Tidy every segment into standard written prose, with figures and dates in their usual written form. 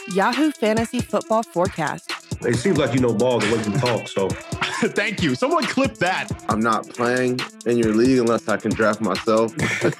Yahoo Fantasy Football Forecast. It seems like you know ball the way you talk, so. Thank you. Someone clip that. I'm not playing in your league unless I can draft myself.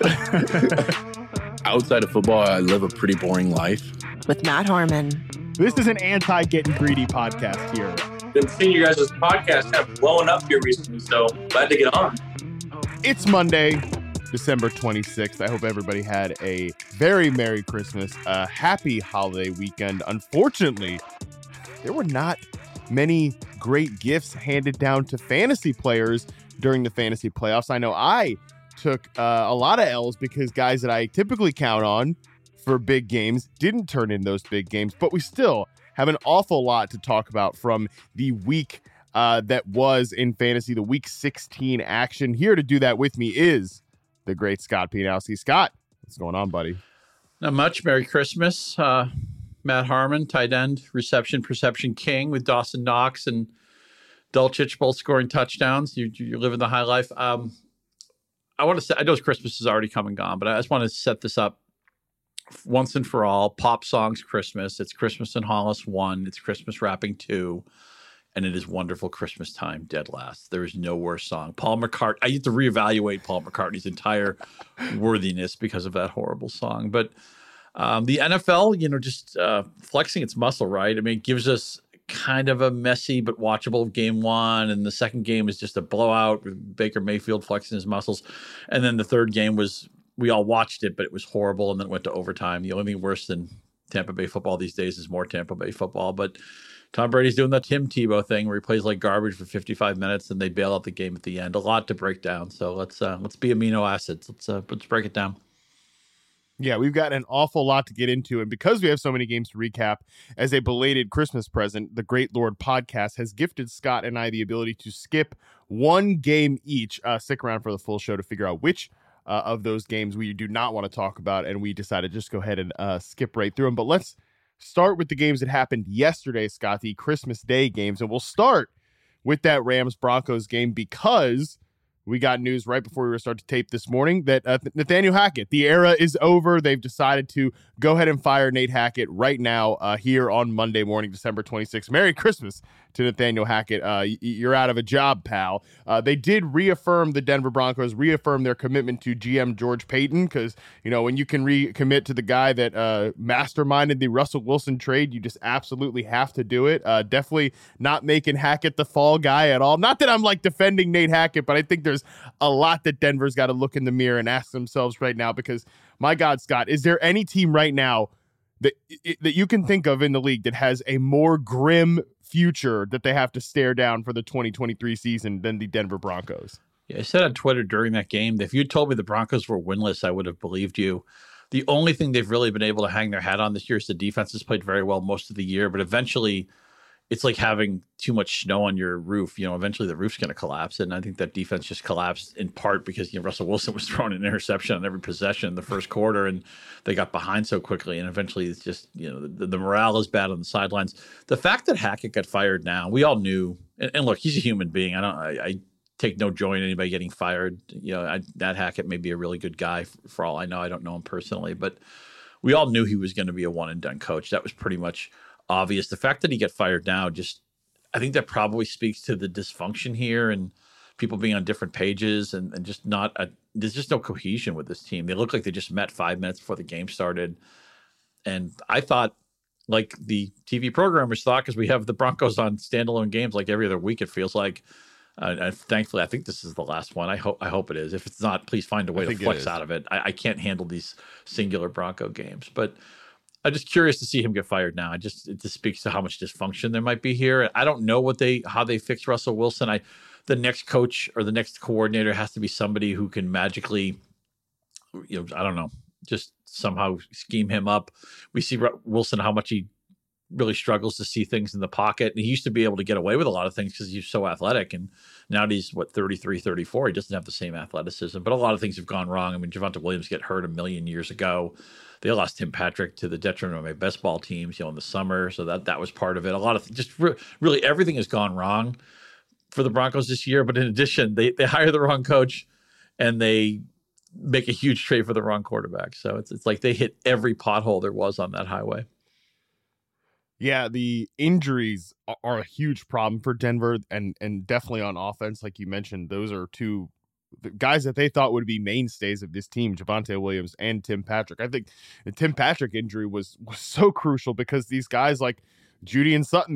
Outside of football, I live a pretty boring life. With Matt Harmon. This is an anti-getting greedy podcast here. Been seeing you guys' podcast kind of blowing up here recently, so glad to get on. It's Monday, December 26th. I hope everybody had a very Merry Christmas, a happy holiday weekend. Unfortunately, there were not many great gifts handed down to fantasy players during the fantasy playoffs. I know I took a lot of L's because guys that I typically count on for big games didn't turn in those big games, but we still have an awful lot to talk about from the week that was in fantasy, the week 16 action. Here to do that with me is the great Scott Pianowski. Scott, what's going on, buddy? Not much. Merry Christmas. Matt Harmon, tight end, perception king with Dawson Knox and Dulcich both scoring touchdowns. You're living the high life. I want to say, I know Christmas is already come and gone, but I just want to set this up once and for all. Pop songs Christmas. It's Christmas in Hollis 1. It's Christmas Wrapping 2. And it is Wonderful Christmas Time, dead last. There is no worse song. Paul McCartney. I need to reevaluate Paul McCartney's entire worthiness because of that horrible song. But the NFL, just flexing its muscle, right? I mean, it gives us kind of a messy but watchable game one. And the second game is just a blowout with Baker Mayfield flexing his muscles. And then the third game was, we all watched it, but it was horrible. And then it went to overtime. The only thing worse than Tampa Bay football these days is more Tampa Bay football. But Tom Brady's doing that Tim Tebow thing where he plays like garbage for 55 minutes and they bail out the game at the end. A lot to break down. So let's be amino acids. Let's break it down. Yeah, we've got an awful lot to get into. And because we have so many games to recap, as a belated Christmas present, the Great Lord Podcast has gifted Scott and I the ability to skip one game each. Stick around for the full show to figure out which of those games we do not want to talk about. And we decided just go ahead and skip right through them. But let's start with the games that happened yesterday, Scott, the Christmas Day games. And we'll start with that Rams-Broncos game because we got news right before we were starting to tape this morning that Nathaniel Hackett, the era is over. They've decided to go ahead and fire Nate Hackett right now here on Monday morning, December 26th. Merry Christmas to Nathaniel Hackett. You're out of a job, pal. They did reaffirm, the Denver Broncos reaffirm their commitment to GM George Payton because, when you can recommit to the guy that masterminded the Russell Wilson trade, you just absolutely have to do it. Definitely not making Hackett the fall guy at all. Not that I'm defending Nate Hackett, but I think there's a lot that Denver's got to look in the mirror and ask themselves right now because, my God, Scott, is there any team right now that you can think of in the league that has a more grim future that they have to stare down for the 2023 season than the Denver Broncos? Yeah, I said on Twitter during that game that if you told me the Broncos were winless, I would have believed you. The only thing they've really been able to hang their hat on this year is the defense has played very well most of the year, but eventually it's like having too much snow on your roof. Eventually the roof's going to collapse. And I think that defense just collapsed in part because, Russell Wilson was throwing an interception on every possession in the first quarter and they got behind so quickly. And eventually it's just, the morale is bad on the sidelines. The fact that Hackett got fired now, we all knew, and look, he's a human being. I take no joy in anybody getting fired. That Hackett may be a really good guy for all I know. I don't know him personally, but we all knew he was going to be a one and done coach. That was pretty much obvious. The fact that he got fired now, I think that probably speaks to the dysfunction here and people being on different pages and just there's just no cohesion with this team. They look like they just met 5 minutes before the game started. And I thought, like the TV programmers thought, because we have the Broncos on standalone games like every other week, it feels like. Thankfully, I think this is the last one. I hope it is. If it's not, please find a way to flex out of it. I can't handle these singular Bronco games. But I'm just curious to see him get fired now. It just speaks to how much dysfunction there might be here. I don't know how they fix Russell Wilson. The next coach or the next coordinator has to be somebody who can magically, I don't know, just somehow scheme him up. We see Wilson, how much he really struggles to see things in the pocket. And he used to be able to get away with a lot of things because he's so athletic. And now he's 33, 34. He doesn't have the same athleticism, but a lot of things have gone wrong. I mean, Javonte Williams got hurt a million years ago. They lost Tim Patrick to the detriment of my best ball teams, in the summer. So that was part of it. A lot of just really everything has gone wrong for the Broncos this year. But in addition, they hire the wrong coach and they make a huge trade for the wrong quarterback. So it's like they hit every pothole there was on that highway. Yeah, the injuries are a huge problem for Denver, and definitely on offense, like you mentioned. Those are two the guys that they thought would be mainstays of this team, Javonte Williams and Tim Patrick. I think the Tim Patrick injury was so crucial because these guys like Judy and Sutton,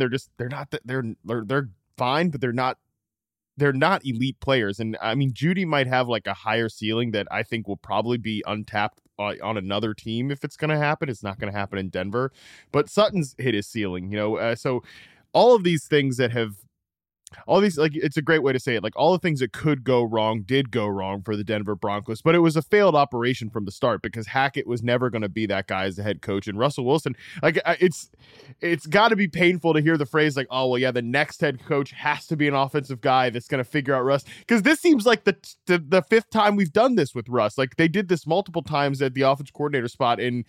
they're fine, but they're not elite players. And I mean, Judy might have like a higher ceiling that I think will probably be untapped on another team. If it's going to happen, it's not going to happen in Denver, but Sutton's hit his ceiling, so all of these things that have all these, like, it's a great way to say it. Like, all the things that could go wrong did go wrong for the Denver Broncos, but it was a failed operation from the start because Hackett was never going to be that guy as the head coach. And Russell Wilson, like, it's got to be painful to hear the phrase like, oh, well, yeah, the next head coach has to be an offensive guy that's going to figure out Russ. Because this seems like the fifth time we've done this with Russ. Like, they did this multiple times at the offense coordinator spot in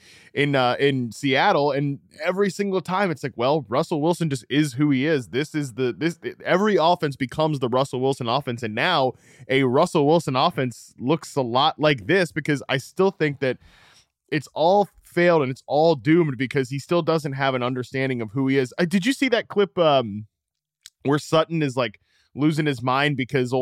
Seattle, and every single time it's like, well, Russell Wilson just is who he is. Every offense becomes the Russell Wilson offense, and now a Russell Wilson offense looks a lot like this because I still think that it's all failed and it's all doomed because he still doesn't have an understanding of who he is. Did you see that clip where Sutton is like losing his mind because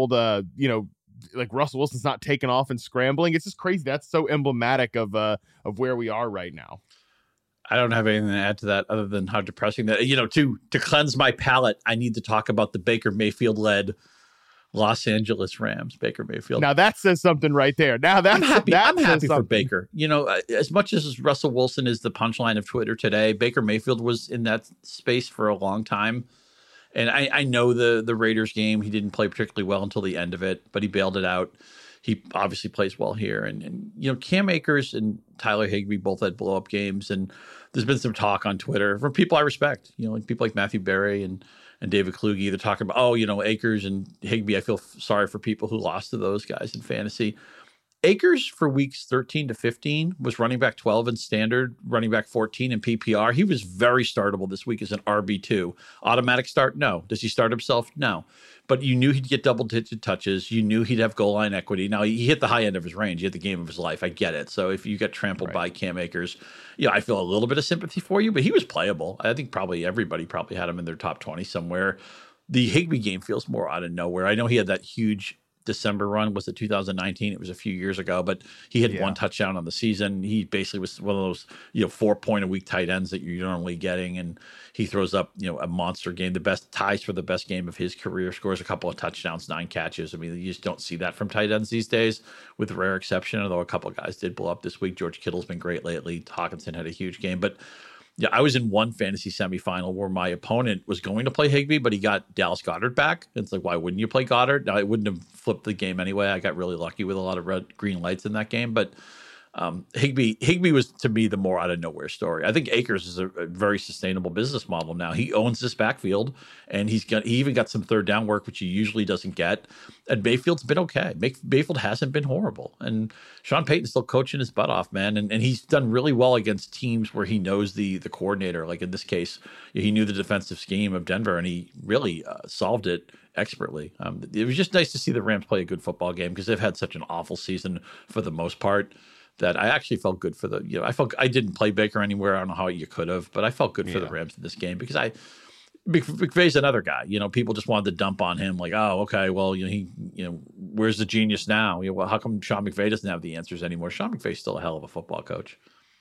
like Russell Wilson's not taking off and scrambling? It's just crazy. That's so emblematic of where we are right now. I don't have anything to add to that other than how depressing that, to cleanse my palate, I need to talk about the Baker Mayfield led Los Angeles Rams. Baker Mayfield. Now that says something right there. Now I'm happy for Baker. As much as Russell Wilson is the punchline of Twitter today, Baker Mayfield was in that space for a long time. And I know the Raiders game, he didn't play particularly well until the end of it, but he bailed it out. He obviously plays well here. And Cam Akers and Tyler Higbee both had blow-up games. And there's been some talk on Twitter from people I respect, like people like Matthew Berry and David Kluge. They're talking about, Akers and Higbee. I feel sorry for people who lost to those guys in fantasy. Akers for weeks 13 to 15 was running back 12 in standard, running back 14 in PPR. He was very startable this week as an RB2. Automatic start? No. Does he start himself? No. But you knew he'd get double-digit touches. You knew he'd have goal line equity. Now, he hit the high end of his range. He hit the game of his life. I get it. So if you get trampled by Cam Akers, I feel a little bit of sympathy for you, but he was playable. I think probably everybody had him in their top 20 somewhere. The Higbee game feels more out of nowhere. I know he had that huge December run. Was it 2019? It was a few years ago, but he had one touchdown on the season. He basically was one of those 4-point-a-week tight ends that you're normally getting, and he throws up a monster game. The best ties for the best game of his career, scores a couple of touchdowns, 9 catches. I mean, you just don't see that from tight ends these days, with rare exception. Although a couple of guys did blow up this week. George Kittle's been great lately. Hawkinson had a huge game, but yeah, I was in one fantasy semifinal where my opponent was going to play Higbee, but he got Dallas Goedert back. It's like, why wouldn't you play Goddard? Now, I wouldn't have flipped the game anyway. I got really lucky with a lot of green lights in that game, but Higbee was, to me, the more out of nowhere story. I think Akers is a very sustainable business model now. He owns this backfield, and he even got some third down work, which he usually doesn't get. And Mayfield's been okay. Mayfield hasn't been horrible. And Sean Payton's still coaching his butt off, man. And he's done really well against teams where he knows the coordinator. Like in this case, he knew the defensive scheme of Denver, and he really solved it expertly. It was just nice to see the Rams play a good football game because they've had such an awful season for the most part, that I actually felt good for I didn't play Baker anywhere. I don't know how you could have, but I felt good for the Rams in this game because McVay's another guy. People just wanted to dump on him, like, oh, okay, well, where's the genius now? Well, how come Sean McVay doesn't have the answers anymore? Sean McVay's still a hell of a football coach.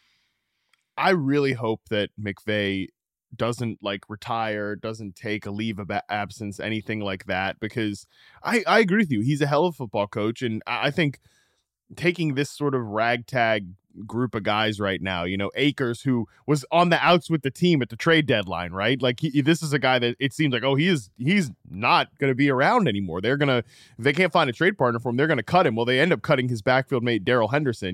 I really hope that McVay doesn't retire, doesn't take a leave of absence, anything like that, because I agree with you. He's a hell of a football coach, and I think taking this sort of ragtag group of guys right now, Akers, who was on the outs with the team at the trade deadline, right? Like this is a guy that it seems like, he's not going to be around anymore. If they can't find a trade partner for him, they're going to cut him. Well, they end up cutting his backfield mate, Darrell Henderson.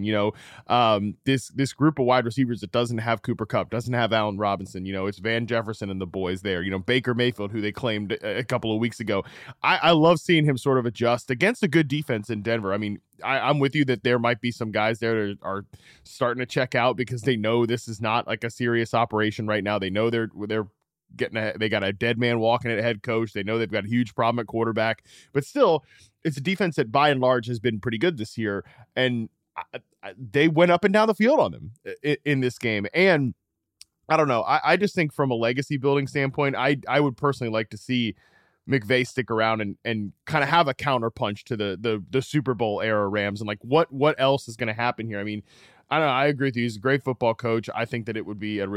This group of wide receivers that doesn't have Cooper Kupp, doesn't have Allen Robinson. It's Van Jefferson and the boys there. Baker Mayfield, who they claimed a couple of weeks ago. I love seeing him sort of adjust against a good defense in Denver. I mean, I'm with you that there might be some guys there that are starting to check out because they know this is not like a serious operation right now. They know they're they got a dead man walking at head coach. They know they've got a huge problem at quarterback, but still, it's a defense that by and large has been pretty good this year, and they went up and down the field on them in this game. And I don't know. I just think from a legacy building standpoint, I would personally like to see McVay stick around and kind of have a counterpunch to the Super Bowl era Rams, and like what else is going to happen here. I mean, I don't know. I agree with you. He's a great football coach. I think that it would be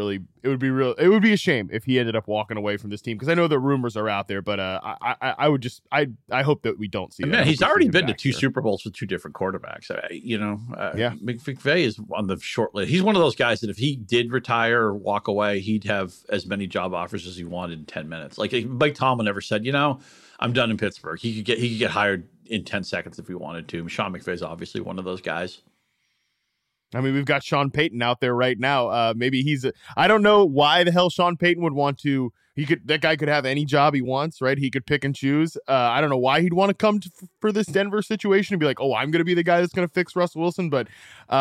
a shame if he ended up walking away from this team, because I know the rumors are out there, but I hope that we don't see that. Man, he's already been to two here. Super Bowls with two different quarterbacks. Yeah. McVay is on the short list. He's one of those guys that if he did retire or walk away, he'd have as many job offers as he wanted in 10 minutes. Like Mike Tomlin never said, I'm done in Pittsburgh. He could get hired in 10 seconds if he wanted to. Sean McVay's obviously one of those guys. I mean, we've got Sean Payton out there right now. Maybe I don't know why the hell Sean Payton would want to. That guy could have any job he wants, right? He could pick and choose. I don't know why he'd want to come for this Denver situation and be like, oh, I'm going to be the guy that's going to fix Russell Wilson. But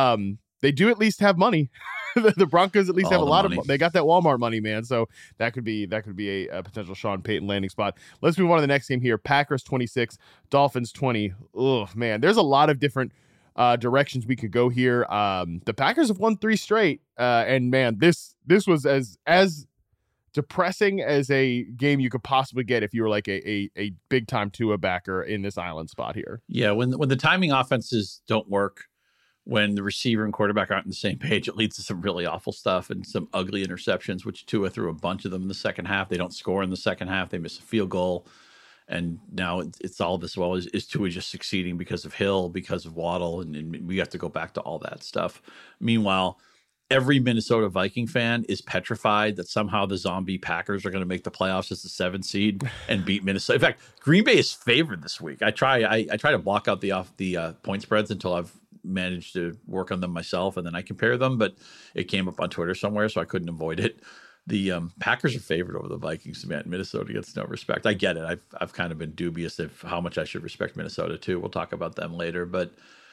they do at least have money. The Broncos at least have a lot of. They got that Walmart money, man. So that could be a potential Sean Payton landing spot. Let's move on to the next game here. Packers 26, Dolphins 20. Oh man, there's a lot of different directions we could go here. The Packers have won 3 straight, and man, this was as depressing as a game you could possibly get if you were like a big time Tua backer in this island spot here. Yeah, when the timing offenses don't work, when the receiver and quarterback aren't on the same page, it leads to some really awful stuff and some ugly interceptions, which Tua threw a bunch of them in the second half. They don't score in the second half. They miss a field goal. And now it's all this, well, is Tua just succeeding because of Hill, because of Waddle, and we have to go back to all that stuff. Meanwhile, every Minnesota Viking fan is petrified that somehow the zombie Packers are going to make the playoffs as the 7th seed and beat Minnesota. In fact, Green Bay is favored this week. I try to block out the point spreads until I've managed to work on them myself, and then I compare them, but it came up on Twitter somewhere, so I couldn't avoid it. The Packers are favored over the Vikings. Man, Minnesota gets no respect. I get it. I've kind of been dubious of how much I should respect Minnesota too. We'll talk about them later. But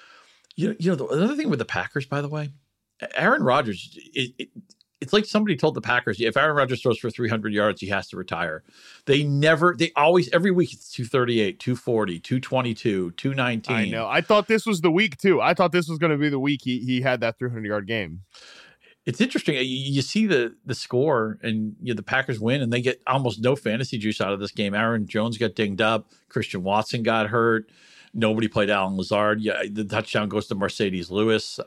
the other thing with the Packers, by the way, Aaron Rodgers. It's like somebody told the Packers, if Aaron Rodgers throws for 300 yards, he has to retire. They always, every week it's 238, 240, 222, 219. I know. I thought this was the week too. I thought this was going to be the week he had that 300-yard game. It's interesting. You see the score, and the Packers win, and they get almost no fantasy juice out of this game. Aaron Jones got dinged up. Christian Watson got hurt. Nobody played Alan Lazard. Yeah, the touchdown goes to Mercedes Lewis.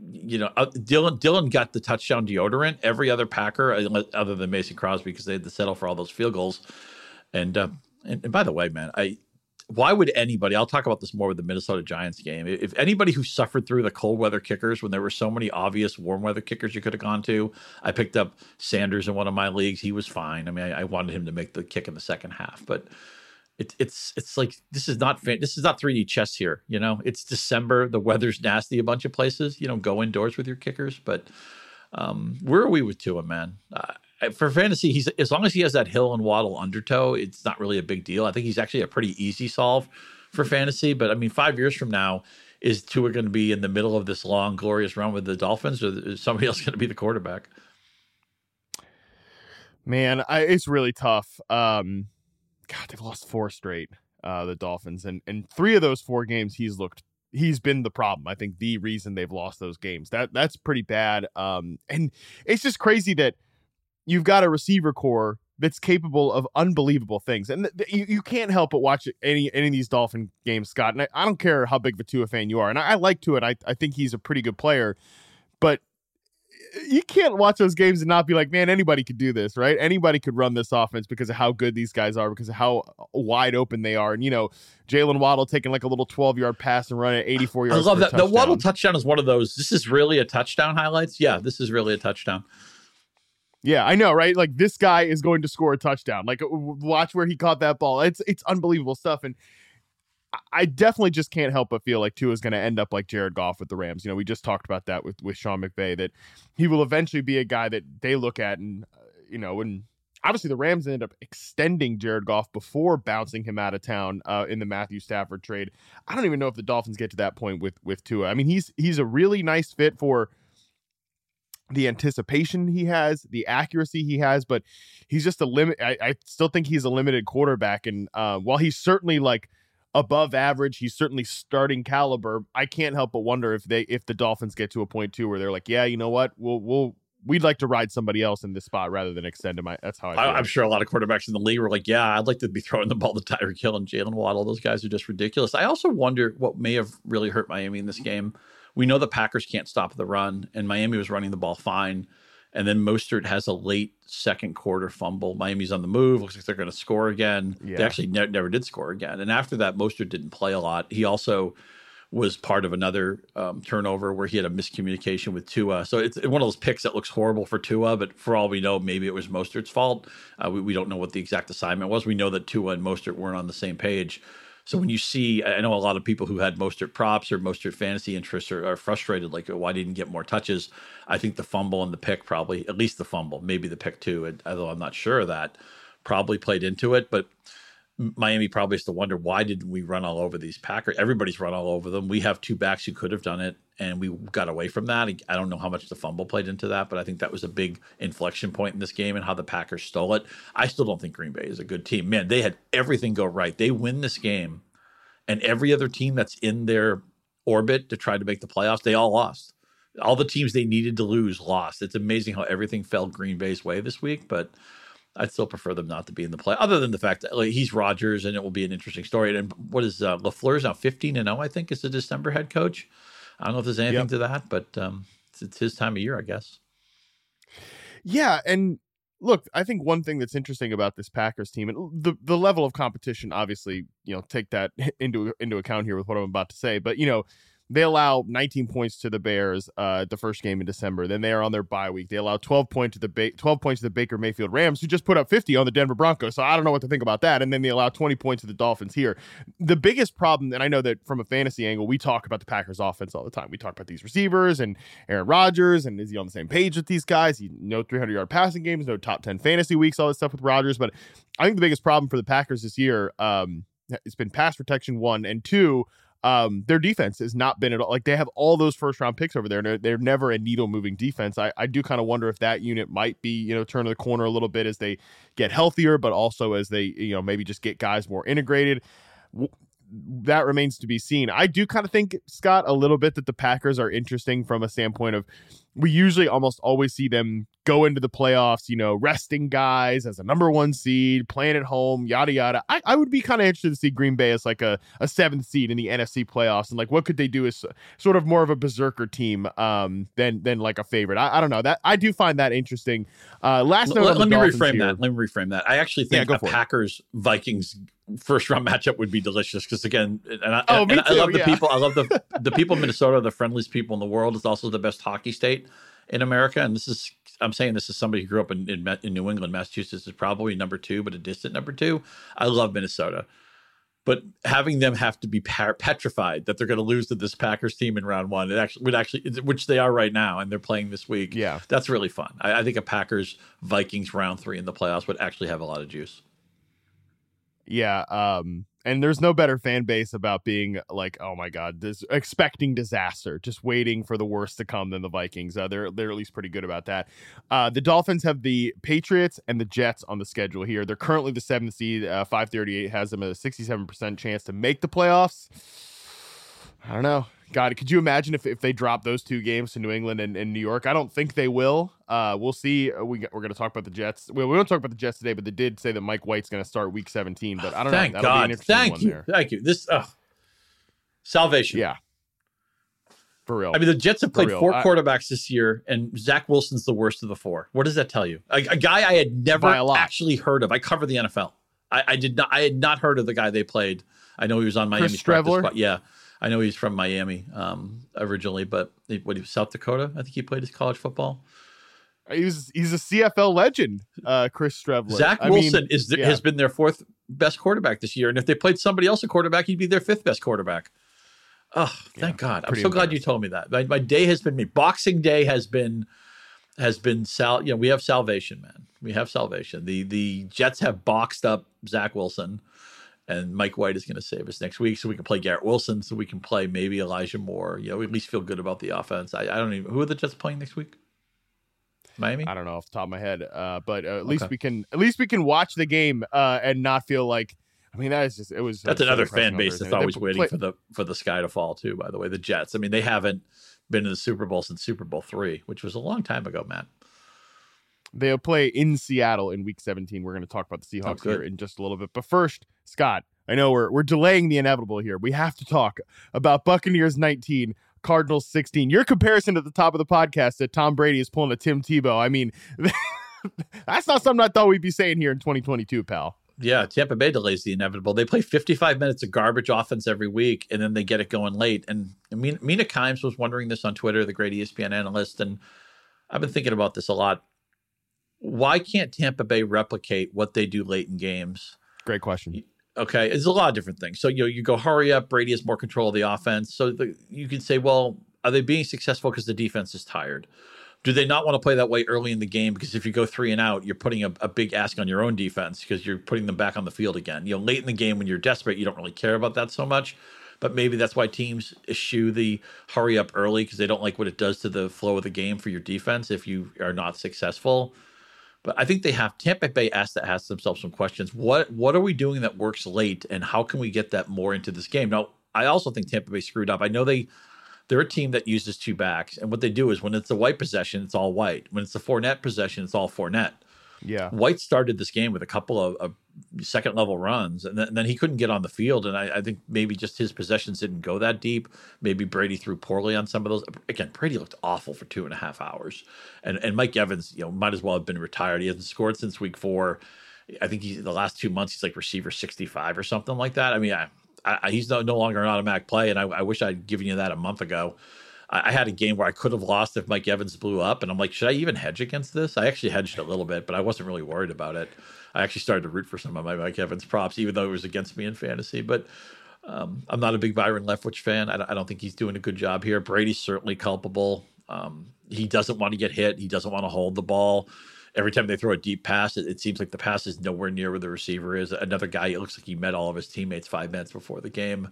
Dylan got the touchdown deodorant. Every other Packer, other than Mason Crosby, because they had to settle for all those field goals. And by the way, man, why would anybody, I'll talk about this more with the Minnesota Giants game. If anybody who suffered through the cold weather kickers when there were so many obvious warm weather kickers you could have gone to, I picked up Sanders in one of my leagues. He was fine. I mean, I wanted him to make the kick in the second half, but it's like, this is not 3D chess here. It's December. The weather's nasty a bunch of places. You don't go indoors with your kickers, but where are we with Tua, man? For fantasy, as long as he has that Hill and Waddle undertow, it's not really a big deal. I think he's actually a pretty easy solve for fantasy. But I mean, 5 years from now, is Tua going to be in the middle of this long, glorious run with the Dolphins, or is somebody else going to be the quarterback? Man, it's really tough. God, they've lost 4 straight, the Dolphins, and 3 of those 4 games he's been the problem. I think the reason they've lost those games. That's pretty bad. And it's just crazy that you've got a receiver core that's capable of unbelievable things. And you can't help but watch any of these Dolphin games, Scott. And I don't care how big of a Tua fan you are. And I like Tua, and I think he's a pretty good player. But you can't watch those games and not be like, man, anybody could do this, right? Anybody could run this offense because of how good these guys are, because of how wide open they are. And, Jalen Waddle taking like a little 12-yard pass and running at 84 yards. I love that. The Waddle touchdown is one of those, this is really a touchdown highlights. Yeah, this is really a touchdown. Yeah, I know, right? Like, this guy is going to score a touchdown. Like, watch where he caught that ball. It's unbelievable stuff. And I definitely just can't help but feel like Tua is going to end up like Jared Goff with the Rams. We just talked about that with Sean McVay, that he will eventually be a guy that they look at and, and obviously the Rams ended up extending Jared Goff before bouncing him out of town in the Matthew Stafford trade. I don't even know if the Dolphins get to that point with Tua. I mean, he's a really nice fit for the anticipation he has, the accuracy he has, but he's just a limit. I still think he's a limited quarterback. And while he's certainly like above average, he's certainly starting caliber. I can't help but wonder if the Dolphins get to a point too where they're like, yeah, you know what, we'll we'd like to ride somebody else in this spot rather than extend him. That's how I feel. I'm sure a lot of quarterbacks in the league were like, yeah, I'd like to be throwing the ball to Tyreek Hill and Jalen Waddle. Those guys are just ridiculous. I also wonder what may have really hurt Miami in this game. We know the Packers can't stop the run, and Miami was running the ball fine. And then Mostert has a late second quarter fumble. Miami's on the move. Looks like they're going to score again. Yeah. They actually never did score again. And after that, Mostert didn't play a lot. He also was part of another turnover where he had a miscommunication with Tua. So it's one of those picks that looks horrible for Tua, but for all we know, maybe it was Mostert's fault. We don't know what the exact assignment was. We know that Tua and Mostert weren't on the same page. So when you see, I know a lot of people who had Mostert props or Mostert fantasy interests are frustrated, like, why didn't he get more touches? I think the fumble and the pick probably, at least the fumble, maybe the pick too, although I'm not sure of that, probably played into it. But Miami probably has to wonder, why did we run all over these Packers? Everybody's run all over them. We have two backs who could have done it, and we got away from that. I don't know how much the fumble played into that, but I think that was a big inflection point in this game and how the Packers stole it. I still don't think Green Bay is a good team. Man, they had everything go right. They win this game, and every other team that's in their orbit to try to make the playoffs, they all lost. All the teams they needed to lose lost. It's amazing how everything fell Green Bay's way this week, but I'd still prefer them not to be in the play, other than the fact that he's Rodgers, and it will be an interesting story. And what is LaFleur's now 15-0, I think, is the December head coach. I don't know if there's anything to that, but it's his time of year, I guess. Yeah, and look, I think one thing that's interesting about this Packers team, and the level of competition, obviously, take that into account here with what I'm about to say, but they allow 19 points to the Bears the first game in December. Then they are on their bye week. They allow 12 points to the Baker Mayfield Rams, who just put up 50 on the Denver Broncos. So I don't know what to think about that. And then they allow 20 points to the Dolphins here. The biggest problem, and I know that from a fantasy angle, we talk about the Packers offense all the time. We talk about these receivers and Aaron Rodgers, and is he on the same page with these guys? No 300-yard passing games, no top 10 fantasy weeks, all this stuff with Rodgers. But I think the biggest problem for the Packers this year, it's been pass protection, 1, and 2, their defense has not been at all. Like, they have all those first round picks over there, and they're never a needle moving defense. I do kind of wonder if that unit might be, turn the corner a little bit as they get healthier, but also as they, maybe just get guys more integrated. That remains to be seen. I do kind of think, Scott, a little bit that the Packers are interesting from a standpoint of, we usually almost always see them go into the playoffs, resting guys as a number 1 seed, playing at home, yada, yada. I would be kind of interested to see Green Bay as like a 7th seed in the NFC playoffs. And like, what could they do as sort of more of a berserker team than like a favorite? I don't know. That I do find that interesting. Last note, let me reframe that. I actually think a Packers-Vikings first round matchup would be delicious, because again, I love the people. I love the people in Minnesota are the friendliest people in the world. It's also the best hockey state in America, and I'm saying this as somebody who grew up in New England. Massachusetts is probably number 2, but a distant number 2. I love Minnesota, but having them have to be petrified that they're going to lose to this Packers team in round 1, which they are right now, and they're playing this week. Yeah, that's really fun. I think a Packers Vikings round 3 in the playoffs would actually have a lot of juice. Yeah, and there's no better fan base about being like, oh my God, this expecting disaster, just waiting for the worst to come than the Vikings. They're at least pretty good about that. The Dolphins have the Patriots and the Jets on the schedule here. They're currently the 7th seed. 538 has them at a 67% chance to make the playoffs. I don't know. God, could you imagine if they drop those 2 games to New England and New York? I don't think they will. We'll see. We're going to talk about the Jets. We won't talk about the Jets today, but they did say that Mike White's going to start week 17. But I don't know. That'll be an interesting one there. Thank you. This salvation. Yeah. For real. I mean, the Jets have played 4 quarterbacks this year, and Zach Wilson's the worst of the 4. What does that tell you? A guy I had never actually heard of. I cover the NFL. I had not heard of the guy they played. I know he was on Miami's practice squad. Yeah. I know he's from Miami originally, but he was South Dakota. I think he played his college football. He's a CFL legend, Chris Streveler. Zach Wilson has been their 4th best quarterback this year, and if they played somebody else a quarterback, he'd be their 5th best quarterback. Oh, thank God! I'm so glad you told me that. My day has been Boxing Day has been we have salvation, man. We have salvation. The Jets have boxed up Zach Wilson. And Mike White is going to save us next week, so we can play Garrett Wilson, so we can play maybe Elijah Moore. We at least feel good about the offense. I don't even. Who are the Jets playing next week? Miami? I don't know off the top of my head, but at least we can watch the game and not feel like. I mean, that's another fan base that's always waiting for the sky to fall too. By the way, the Jets. I mean, they haven't been in the Super Bowl since Super Bowl III, which was a long time ago, Matt. They'll play in Seattle in Week 17. We're going to talk about the Seahawks here in just a little bit. But first, Scott, I know we're delaying the inevitable here. We have to talk about Buccaneers 19, Cardinals 16. Your comparison at the top of the podcast that Tom Brady is pulling a Tim Tebow. I mean, that's not something I thought we'd be saying here in 2022, pal. Yeah, Tampa Bay delays the inevitable. They play 55 minutes of garbage offense every week, and then they get it going late. And Mina Kimes was wondering this on Twitter, the great ESPN analyst, and I've been thinking about this a lot. Why can't Tampa Bay replicate what they do late in games? Great question. Okay, it's a lot of different things. So you go hurry up. Brady has more control of the offense. So you can say, well, are they being successful because the defense is tired? Do they not want to play that way early in the game? Because if you go 3 and out, you're putting a big ask on your own defense because you're putting them back on the field again. Late in the game when you're desperate, you don't really care about that so much. But maybe that's why teams eschew the hurry up early because they don't like what it does to the flow of the game for your defense if you are not successful. But I think Tampa Bay has to ask themselves some questions. What are we doing that works late, and how can we get that more into this game? Now, I also think Tampa Bay screwed up. I know they're a team that uses 2 backs, and what they do is when it's a White possession, it's all White. When it's a Fournette possession, it's all Fournette. Yeah, White started this game with a couple of second-level runs, and then he couldn't get on the field, and I think maybe just his possessions didn't go that deep. Maybe Brady threw poorly on some of those. Again, Brady looked awful for 2.5 hours, and Mike Evans, might as well have been retired. He hasn't scored since week 4. I think the last 2 months he's like receiver 65 or something like that. I mean, he's no longer an automatic play, and I wish I'd given you that a month ago. I had a game where I could have lost if Mike Evans blew up, and I'm like, should I even hedge against this? I actually hedged a little bit, but I wasn't really worried about it. I actually started to root for some of my Mike Evans props, even though it was against me in fantasy. But I'm not a big Byron Leftwich fan. I don't think he's doing a good job here. Brady's certainly culpable. He doesn't want to get hit. He doesn't want to hold the ball. Every time they throw a deep pass, it seems like the pass is nowhere near where the receiver is. Another guy, it looks like he met all of his teammates 5 minutes before the game.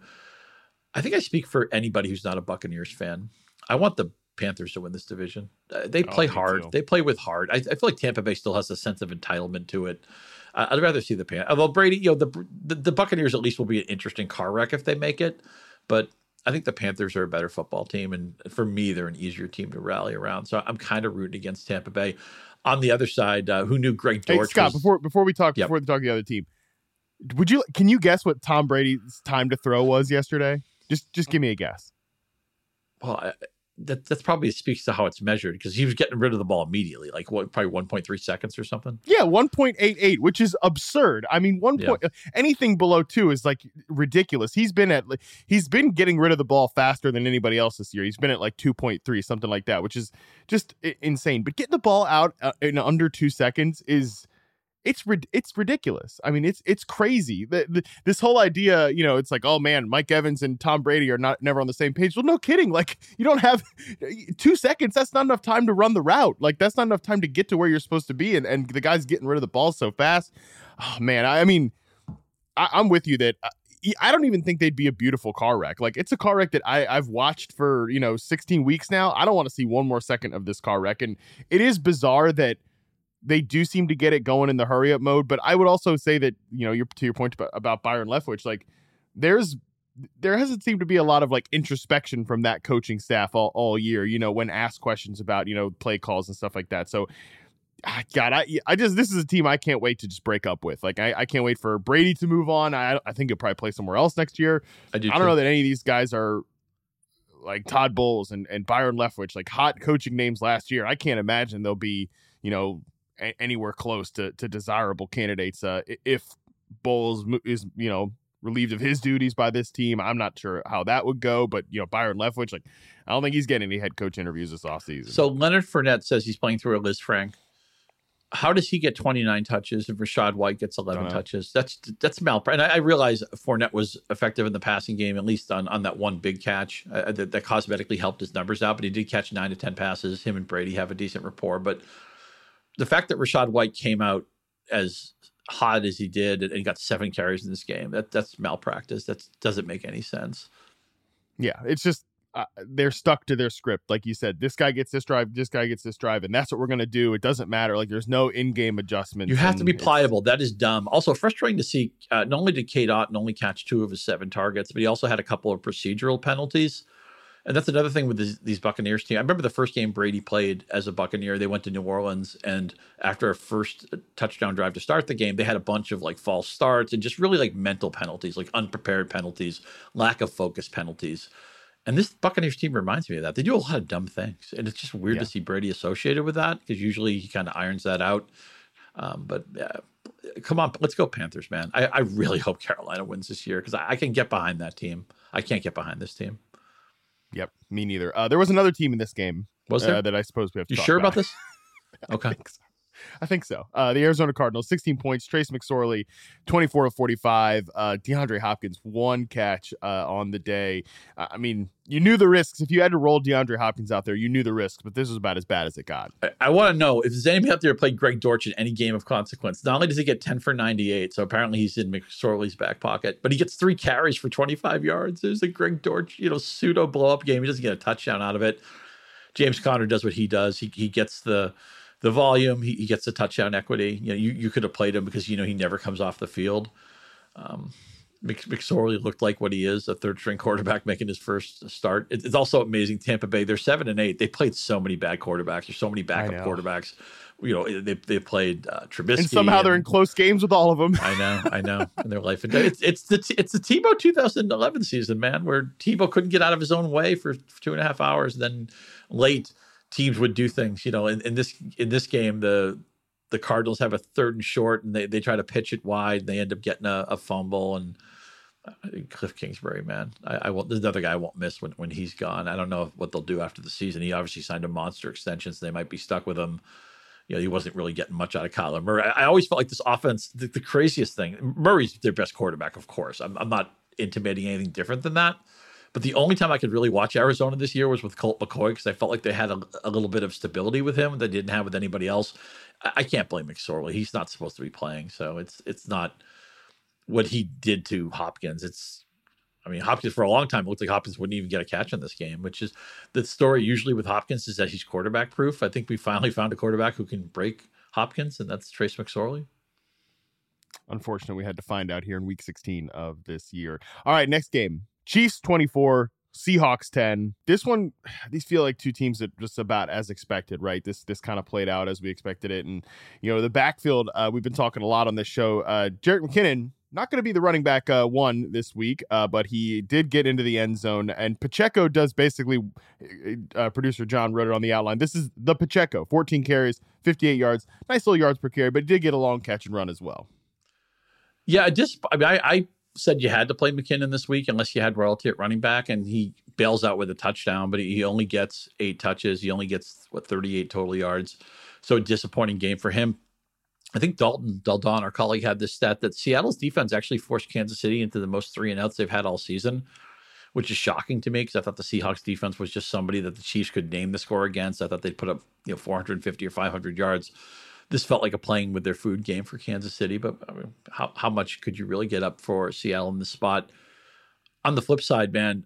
I think I speak for anybody who's not a Buccaneers fan. I want the Panthers to win this division. They play hard. They play with heart. I feel like Tampa Bay still has a sense of entitlement to it. I'd rather see the Panthers. Although Brady, the Buccaneers at least will be an interesting car wreck if they make it. But I think the Panthers are a better football team, and for me, they're an easier team to rally around. So I'm kind of rooting against Tampa Bay. On the other side, who knew Greg Dortch? Hey, Scott, before we talk the other team, can you guess what Tom Brady's time to throw was yesterday? Just give me a guess. Well, that's probably speaks to how it's measured because he was getting rid of the ball immediately, like probably 1.3 seconds or something. Yeah, 1.88, which is absurd. I mean, anything below 2 is like ridiculous. He's been getting rid of the ball faster than anybody else this year. He's been at like 2.3, something like that, which is just insane. But getting the ball out in under 2 seconds it's ridiculous. I mean, it's crazy. This whole idea, it's like, oh man, Mike Evans and Tom Brady are never on the same page. Well, no kidding. Like, you don't have 2 seconds. That's not enough time to run the route. Like, that's not enough time to get to where you're supposed to be. And the guy's getting rid of the ball so fast. Oh man. I mean, I'm with you that I don't even think they'd be a beautiful car wreck. Like, it's a car wreck that I've watched for, 16 weeks now. I don't want to see one more second of this car wreck. And it is bizarre that they do seem to get it going in the hurry up mode. But I would also say that, to your point about Byron Leftwich, like there hasn't seemed to be a lot of like introspection from that coaching staff all year, when asked questions about, play calls and stuff like that. So God, this is a team I can't wait to just break up with. Like, I can't wait for Brady to move on. I think he'll probably play somewhere else next year. I don't know that any of these guys are like Todd Bowles and Byron Leftwich, like hot coaching names last year. I can't imagine they'll be, anywhere close to desirable candidates if Bowles is relieved of his duties by this team. I'm not sure how that would go, but Byron Leftwich, like I don't think he's getting any head coach interviews this offseason. So Leonard Fournette says he's playing through a Liz Frank. How does he get 29 touches and Rachaad White gets 11 touches? That's malpractice. And I realize Fournette was effective in the passing game, at least on that one big catch that cosmetically helped his numbers out, but he did catch 9 to 10 passes. Him and Brady have a decent rapport, but the fact that Rachaad White came out as hot as he did and got 7 carries in this game, that's malpractice. That doesn't make any sense. Yeah, it's just they're stuck to their script. Like you said, this guy gets this drive, this guy gets this drive, and that's what we're going to do. It doesn't matter. Like, there's no in-game adjustments. You have to be pliable. That is dumb. Also frustrating to see, not only did Cade Otton only catch 2 of his 7 targets, but he also had a couple of procedural penalties. And that's another thing with these Buccaneers team. I remember the first game Brady played as a Buccaneer. They went to New Orleans, and after a first touchdown drive to start the game, they had a bunch of like false starts and just really like mental penalties, like unprepared penalties, lack of focus penalties. And this Buccaneers team reminds me of that. They do a lot of dumb things, and it's just weird to see Brady associated with that because usually he kind of irons that out. But come on, let's go Panthers, man. I really hope Carolina wins this year because I can get behind that team. I can't get behind this team. Yep, me neither. There was another team in this game. Was there? That I suppose we have to talk sure about this? Okay. I think so. The Arizona Cardinals, 16 points. Trace McSorley, 24-45. DeAndre Hopkins, 1 catch on the day. I mean, you knew the risks. If you had to roll DeAndre Hopkins out there, you knew the risks, but this was about as bad as it got. I want to know if there's anybody out there who played Greg Dortch in any game of consequence. Not only does he get 10 for 98, so apparently he's in McSorley's back pocket, but he gets 3 carries for 25 yards. There's a Greg Dortch, pseudo blow-up game. He doesn't get a touchdown out of it. James Conner does what he does. He gets the volume, he gets the touchdown equity. You could have played him because he never comes off the field. McSorley looked like what he is, a third-string quarterback making his first start. It's also amazing. Tampa Bay, they're 7-8. They played so many bad quarterbacks. There's so many backup quarterbacks. They played Trubisky, and somehow they're in close games with all of them. I know. In their life and day. It's the Tebow 2011 season, man, where Tebow couldn't get out of his own way for 2.5 hours. Then late, teams would do things. In this game, the Cardinals have a 3rd and short, and they try to pitch it wide. And they end up getting a fumble. And Cliff Kingsbury, man, there's another guy I won't miss when he's gone. I don't know what they'll do after the season. He obviously signed a monster extension, so they might be stuck with him. He wasn't really getting much out of Kyler Murray. I always felt like this offense, the craziest thing, Murray's their best quarterback, of course. I'm not intimating anything different than that. But the only time I could really watch Arizona this year was with Colt McCoy because I felt like they had a little bit of stability with him that they didn't have with anybody else. I can't blame McSorley. He's not supposed to be playing, so it's not what he did to Hopkins. Hopkins for a long time, it looked like Hopkins wouldn't even get a catch in this game, which is the story usually with Hopkins is that he's quarterback proof. I think we finally found a quarterback who can break Hopkins, and that's Trace McSorley. Unfortunately, we had to find out here in week 16 of this year. All right, next game. Chiefs 24, Seahawks 10. This one, these feel like two teams that just about as expected, right? This kind of played out as we expected it. And, the backfield, we've been talking a lot on this show. Jerick McKinnon, not going to be the running back one this week, but he did get into the end zone. And Pacheco does basically, producer John wrote it on the outline. This is the Pacheco, 14 carries, 58 yards, nice little yards per carry, but did get a long catch and run as well. Yeah, I said you had to play McKinnon this week unless you had royalty at running back, and he bails out with a touchdown, but he only gets 8 touches. He only gets 38 total yards. So a disappointing game for him. I think Dalton, our colleague, had this stat that Seattle's defense actually forced Kansas City into the most 3-and-outs they've had all season, which is shocking to me because I thought the Seahawks defense was just somebody that the Chiefs could name the score against. I thought they'd put up 450 or 500 yards. This felt like a playing with their food game for Kansas City, but how much could you really get up for Seattle in this spot? On the flip side, man,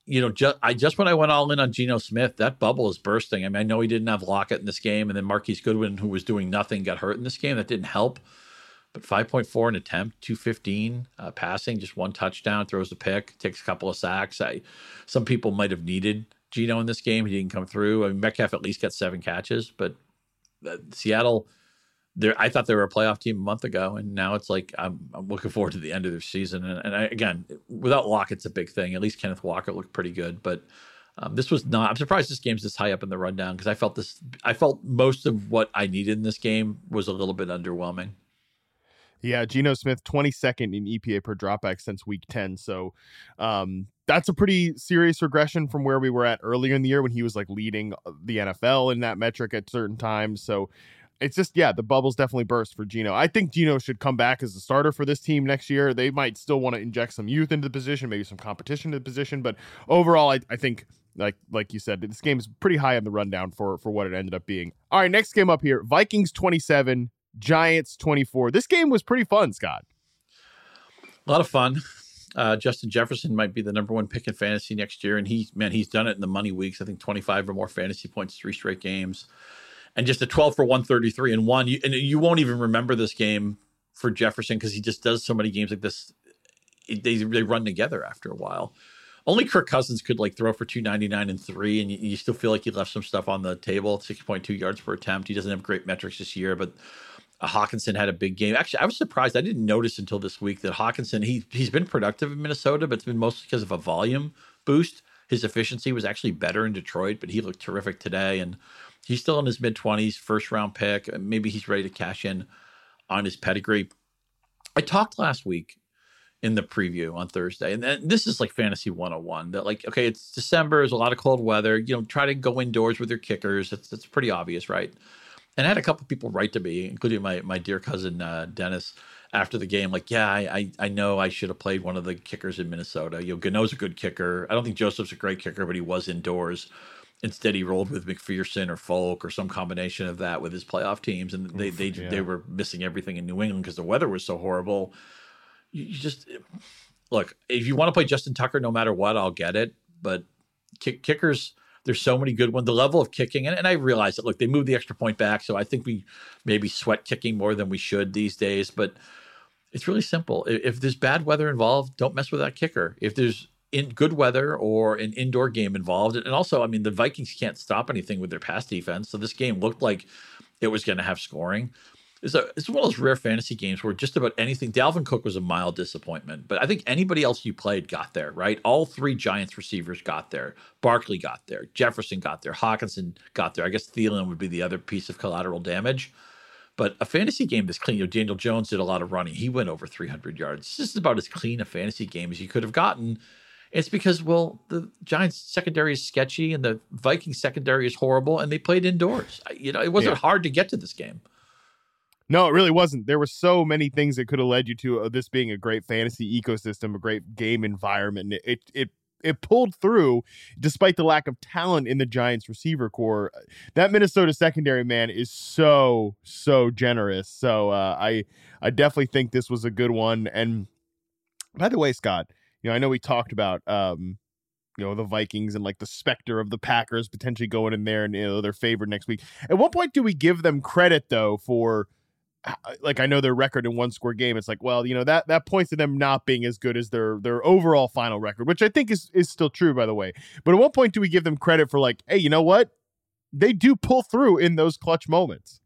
just when I went all in on Geno Smith, that bubble is bursting. I know he didn't have Lockett in this game, and then Marquise Goodwin, who was doing nothing, got hurt in this game. That didn't help. But 5.4 an attempt, 215 passing, just 1 touchdown, throws a pick, takes a couple of sacks. Some people might have needed Geno in this game. He didn't come through. Metcalf at least got 7 catches, but Seattle. I thought they were a playoff team a month ago, and now it's like I'm looking forward to the end of their season. And again, without Lockett's a big thing. At least Kenneth Walker looked pretty good, but this was not. I'm surprised this game's this high up in the rundown because I felt most of what I needed in this game was a little bit underwhelming. Yeah, Geno Smith, 22nd in EPA per dropback since week 10. So that's a pretty serious regression from where we were at earlier in the year when he was like leading the NFL in that metric at certain times. So it's just, the bubbles definitely burst for Geno. I think Geno should come back as a starter for this team next year. They might still want to inject some youth into the position, maybe some competition to the position. But overall, I think, like you said, this game is pretty high on the rundown for what it ended up being. All right, next game up here, Vikings 27, Giants 24. This game was pretty fun, Scott. A lot of fun. Justin Jefferson might be the number 1 pick in fantasy next year. And he's done it in the money weeks. I think 25 or more fantasy points, 3 straight games. And just a 12 for 133 and 1. You won't even remember this game for Jefferson because he just does so many games like this. They run together after a while. only Kirk Cousins could like throw for 299 and 3, and you still feel like he left some stuff on the table. 6.2 yards per attempt. He doesn't have great metrics this year, but Hawkinson had a big game. Actually, I was surprised. I didn't notice until this week that Hawkinson, he's been productive in Minnesota, but it's been mostly because of a volume boost. His efficiency was actually better in Detroit, but he looked terrific today. And he's still in his mid-20s, first-round pick. Maybe he's ready to cash in on his pedigree. I talked last week in the preview on Thursday, and this is like fantasy 101, that like, okay, it's December, there's a lot of cold weather, try to go indoors with your kickers. That's pretty obvious, right? And I had a couple of people write to me, including my dear cousin Dennis, after the game, like, yeah, I know I should have played one of the kickers in Minnesota. Gano's a good kicker. I don't think Joseph's a great kicker, but he was indoors. Instead, he rolled with McPherson or Folk or some combination of that with his playoff teams, and they were missing everything in New England because the weather was so horrible. You just look, if you want to play Justin Tucker, no matter what, I'll get it. But kickers, there's so many good ones. The level of kicking, and I realize that, look, they moved the extra point back, so I think we maybe sweat kicking more than we should these days. But it's really simple. If there's bad weather involved, don't mess with that kicker. If there's in good weather or an indoor game involved, and also, I mean, the Vikings can't stop anything with their pass defense, so this game looked like it was going to have scoring. It's one of those rare fantasy games where just about anything. Dalvin Cook was a mild disappointment, but I think anybody else you played got there, right? All three Giants receivers got there. Barkley got there. Jefferson got there. Hawkinson got there. I guess Thielen would be the other piece of collateral damage. But a fantasy game that's clean. Daniel Jones did a lot of running. He went over 300 yards. It's just about as clean a fantasy game as you could have gotten. It's because, well, the Giants secondary is sketchy and the Vikings secondary is horrible, and they played indoors. It wasn't hard to get to this game. No, it really wasn't. There were so many things that could have led you to this being a great fantasy ecosystem, a great game environment. It pulled through despite the lack of talent in the Giants receiver core. That Minnesota secondary, man, is so generous. So I definitely think this was a good one. And by the way, Scott, I know we talked about the Vikings and like the specter of the Packers potentially going in there and they're favored next week. At what point do we give them credit though for, like, I know their record in one score game? It's like, well, that points to them not being as good as their overall final record, which I think is still true, by the way. But at what point do we give them credit for, like, hey, you know what? They do pull through in those clutch moments.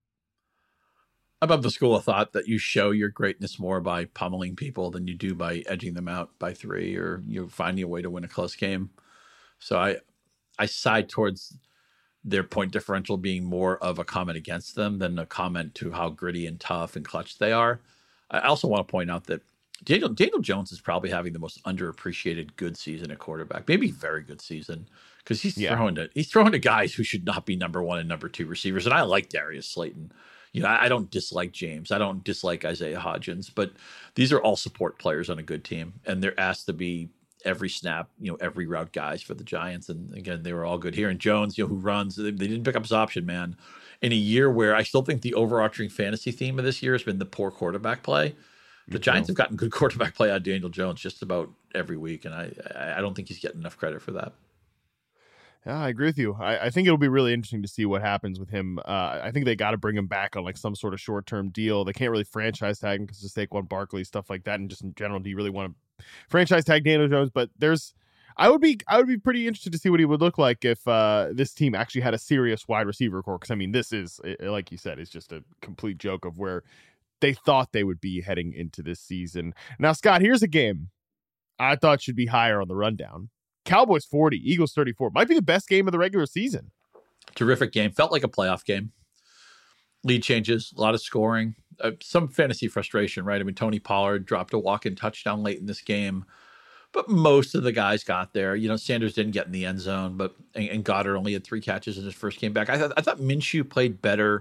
I'm of the school of thought that you show your greatness more by pummeling people than you do by edging them out by 3 or finding a way to win a close game. So I side towards their point differential being more of a comment against them than a comment to how gritty and tough and clutch they are. I also want to point out that Daniel Jones is probably having the most underappreciated good season at quarterback, maybe very good season, because he's throwing to guys who should not be number 1 and number 2 receivers. And I like Darius Slayton. I don't dislike James. I don't dislike Isaiah Hodgins, but these are all support players on a good team, and they're asked to be every snap, every route guys for the Giants. And again, they were all good here. And Jones, who runs, they didn't pick up his option, man. In a year where I still think the overarching fantasy theme of this year has been the poor quarterback play. The Giants have gotten good quarterback play out of Daniel Jones just about every week, and I don't think he's getting enough credit for that. Yeah, I agree with you. I think it'll be really interesting to see what happens with him. I think they got to bring him back on like some sort of short-term deal. They can't really franchise tag him because of Saquon Barkley, stuff like that. And just in general, do you really want to franchise tag Daniel Jones? But I would be pretty interested to see what he would look like if this team actually had a serious wide receiver core. Because I mean, this is, like you said, it's just a complete joke of where they thought they would be heading into this season. Now, Scott, here's a game I thought should be higher on the rundown. Cowboys 40, Eagles 34. Might be the best game of the regular season. Terrific game. Felt like a playoff game. Lead changes, a lot of scoring, some fantasy frustration, right? I mean, Tony Pollard dropped a walk-in touchdown late in this game, but most of the guys got there. Sanders didn't get in the end zone, and Goddard only had 3 catches in his first game back. I thought Minshew played better.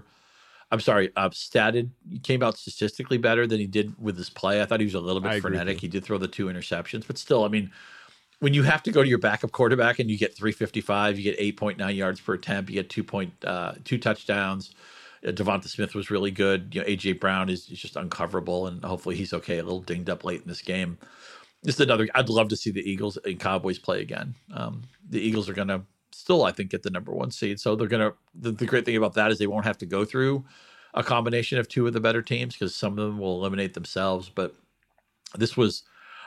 Came out statistically better than he did with his play. I thought he was a little bit frenetic. He did throw the 2 interceptions, but still, I mean, when you have to go to your backup quarterback and you get 355, you get 8.9 yards per attempt, you get 2 touchdowns. Devonta Smith was really good. A.J. Brown is just uncoverable, and hopefully he's okay. A little dinged up late in this game. I'd love to see the Eagles and Cowboys play again. The Eagles are going to still, I think, get the number 1 seed. So they're going to, the great thing about that is they won't have to go through a combination of 2 of the better teams because some of them will eliminate themselves. But this was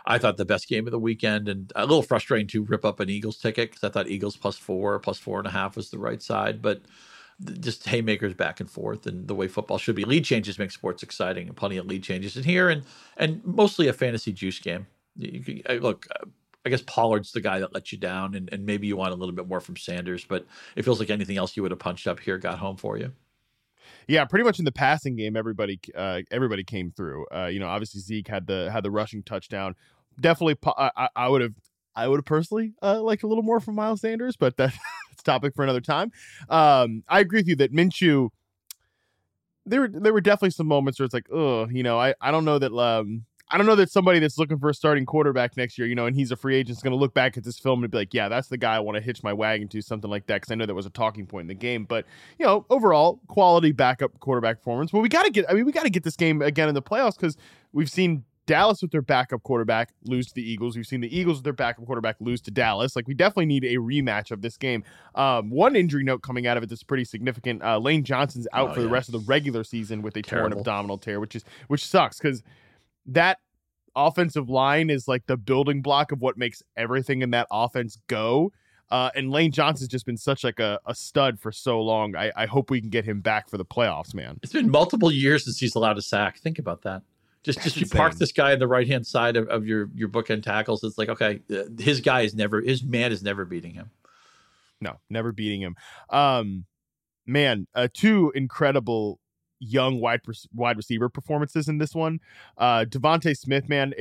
I thought the best game of the weekend, and a little frustrating to rip up an Eagles ticket because I thought Eagles +4.5 was the right side, but just haymakers back and forth and the way football should be. Lead changes make sports exciting, and plenty of lead changes in here, and mostly a fantasy juice game. Look, I guess Pollard's the guy that let you down, and maybe you want a little bit more from Sanders, but it feels like anything else you would have punched up here got home for you. Yeah, pretty much in the passing game, everybody came through. Obviously Zeke had the rushing touchdown. Definitely, I would have personally liked a little more from Miles Sanders, but that's a topic for another time. I agree with you that Minshew. There were definitely some moments where it's like, I don't know that. I don't know that somebody that's looking for a starting quarterback next year, and he's a free agent, is going to look back at this film and be like, yeah, that's the guy I want to hitch my wagon to, something like that, because I know that was a talking point in the game. But, overall, quality backup quarterback performance. Well, we got to get this game again in the playoffs, because we've seen Dallas with their backup quarterback lose to the Eagles. We've seen the Eagles with their backup quarterback lose to Dallas. Like, we definitely need a rematch of this game. One injury note coming out of it that's pretty significant. Lane Johnson's out for the rest of the regular season with a torn abdominal tear, which sucks, because that offensive line is like the building block of what makes everything in that offense go. And Lane Johnson's just been such like a stud for so long. I hope we can get him back for the playoffs, man. It's been multiple years since he's allowed a sack. Think about that. Just you park this guy on the right-hand side of your bookend tackles. It's like, okay, his man is never beating him. No, never beating him. Two incredible young wide receiver performances in this one. Devontae Smith, man,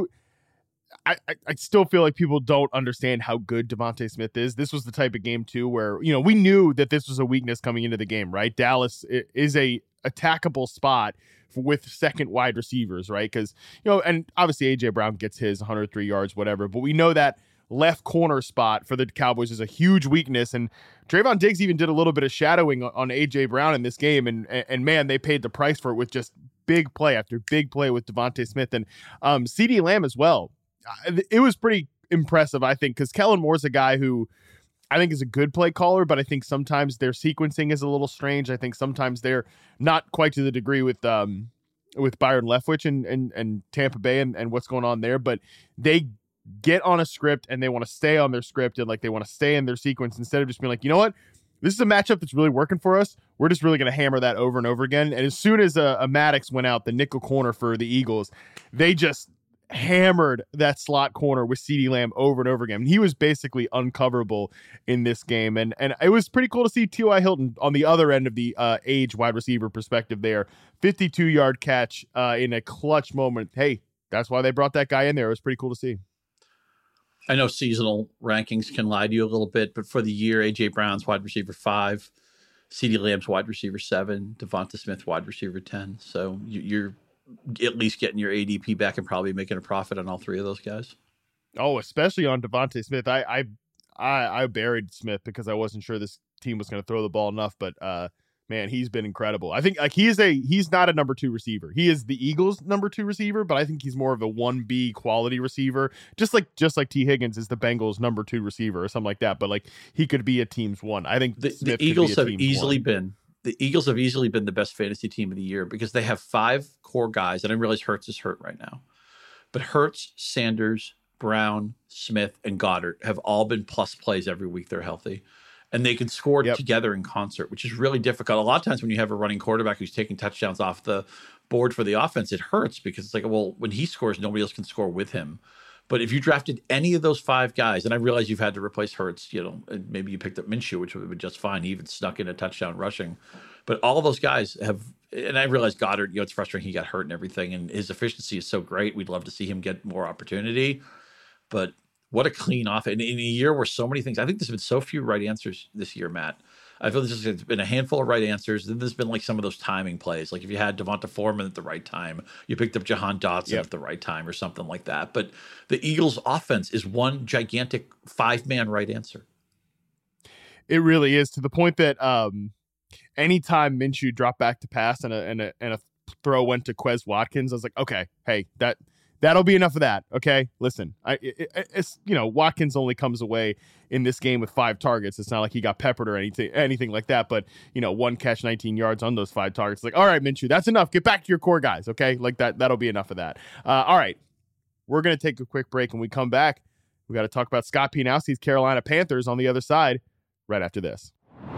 I still feel like people don't understand how good Devontae Smith is. This was the type of game too where, we knew that this was a weakness coming into the game, right? Dallas is a attackable spot with second wide receivers, right? Because, and obviously AJ Brown gets his 103 yards, whatever, but we know that left corner spot for the Cowboys is a huge weakness, and Trayvon Diggs even did a little bit of shadowing on AJ Brown in this game, and man, they paid the price for it with just big play after big play with Devontae Smith and CeeDee Lamb as well. It was pretty impressive, I think, because Kellen Moore's a guy who I think is a good play caller, but I think sometimes their sequencing is a little strange. I think sometimes they're not quite to the degree with Byron Leftwich and Tampa Bay and what's going on there, but they get on a script and they want to stay on their script and like they want to stay in their sequence instead of just being like, you know what, this is a matchup that's really working for us. We're just really going to hammer that over and over again. And as soon as a Maddox went out, the nickel corner for the Eagles, they just hammered that slot corner with CeeDee Lamb over and over again. He was basically uncoverable in this game. And it was pretty cool to see T.Y. Hilton on the other end of the age wide receiver perspective there. 52-yard catch in a clutch moment. Hey, that's why they brought that guy in there. It was pretty cool to see. I know seasonal rankings can lie to you a little bit, but for the year, AJ Brown's wide receiver 5, CeeDee Lamb's wide receiver 7, Devonta Smith wide receiver 10. So you're at least getting your ADP back and probably making a profit on all three of those guys. Oh, especially on Devonta Smith. I buried Smith because I wasn't sure this team was going to throw the ball enough, but man, he's been incredible. I think like he's not a number 2 receiver. He is the Eagles' number 2 receiver, but I think he's more of a 1B quality receiver. Just like T. Higgins is the Bengals' number 2 receiver or something like that. But like he could be a team's 1. I think the Eagles have easily been the best fantasy team of the year because they have 5 core guys. And I realize Hurts is hurt right now, but Hurts, Sanders, Brown, Smith, and Goddard have all been plus plays every week they're healthy. And they can score together in concert, which is really difficult. A lot of times when you have a running quarterback who's taking touchdowns off the board for the offense, it hurts because it's like, well, when he scores, nobody else can score with him. But if you drafted any of those 5 guys, and I realize you've had to replace Hurts, and maybe you picked up Minshew, which would have been just fine. He even snuck in a touchdown rushing. But all of those guys have, and I realize Goddard, it's frustrating he got hurt and everything, and his efficiency is so great. We'd love to see him get more opportunity. But what a clean off. And in a year where so many things, I think there's been so few right answers this year, Matt. I feel there's been a handful of right answers. Then there's been like some of those timing plays. Like if you had Devonta Foreman at the right time, you picked up Jahan Dotson at the right time or something like that. But the Eagles offense is one gigantic 5-man right answer. It really is, to the point that anytime Minshew dropped back to pass and a throw went to Quez Watkins, I was like, okay, hey, that'll be enough of that. Okay, listen, it's Watkins only comes away in this game with 5 targets. It's not like he got peppered or anything like that. But 1 catch, 19 yards on those 5 targets. Like, all right, Minshew, that's enough. Get back to your core guys. Okay, like that'll be enough of that. All right, We're going to take a quick break. When we come back, we got to talk about Scott Pianowski's Carolina Panthers on the other side right after this.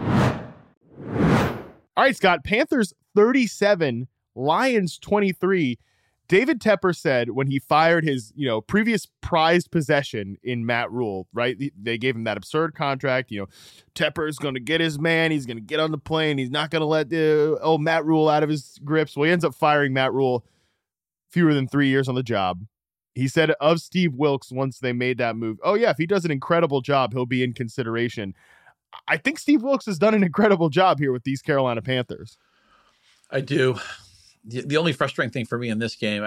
All right, Scott, Panthers 37, Lions 23. David Tepper said when he fired his, previous prized possession in Matt Rule, right? They gave him that absurd contract. Tepper's going to get his man. He's going to get on the plane. He's not going to let Matt Rule out of his grips. Well, he ends up firing Matt Rule fewer than 3 years on the job. He said of Steve Wilks once they made that move, oh, yeah, if he does an incredible job, he'll be in consideration. I think Steve Wilks has done an incredible job here with these Carolina Panthers. I do. The only frustrating thing for me in this game,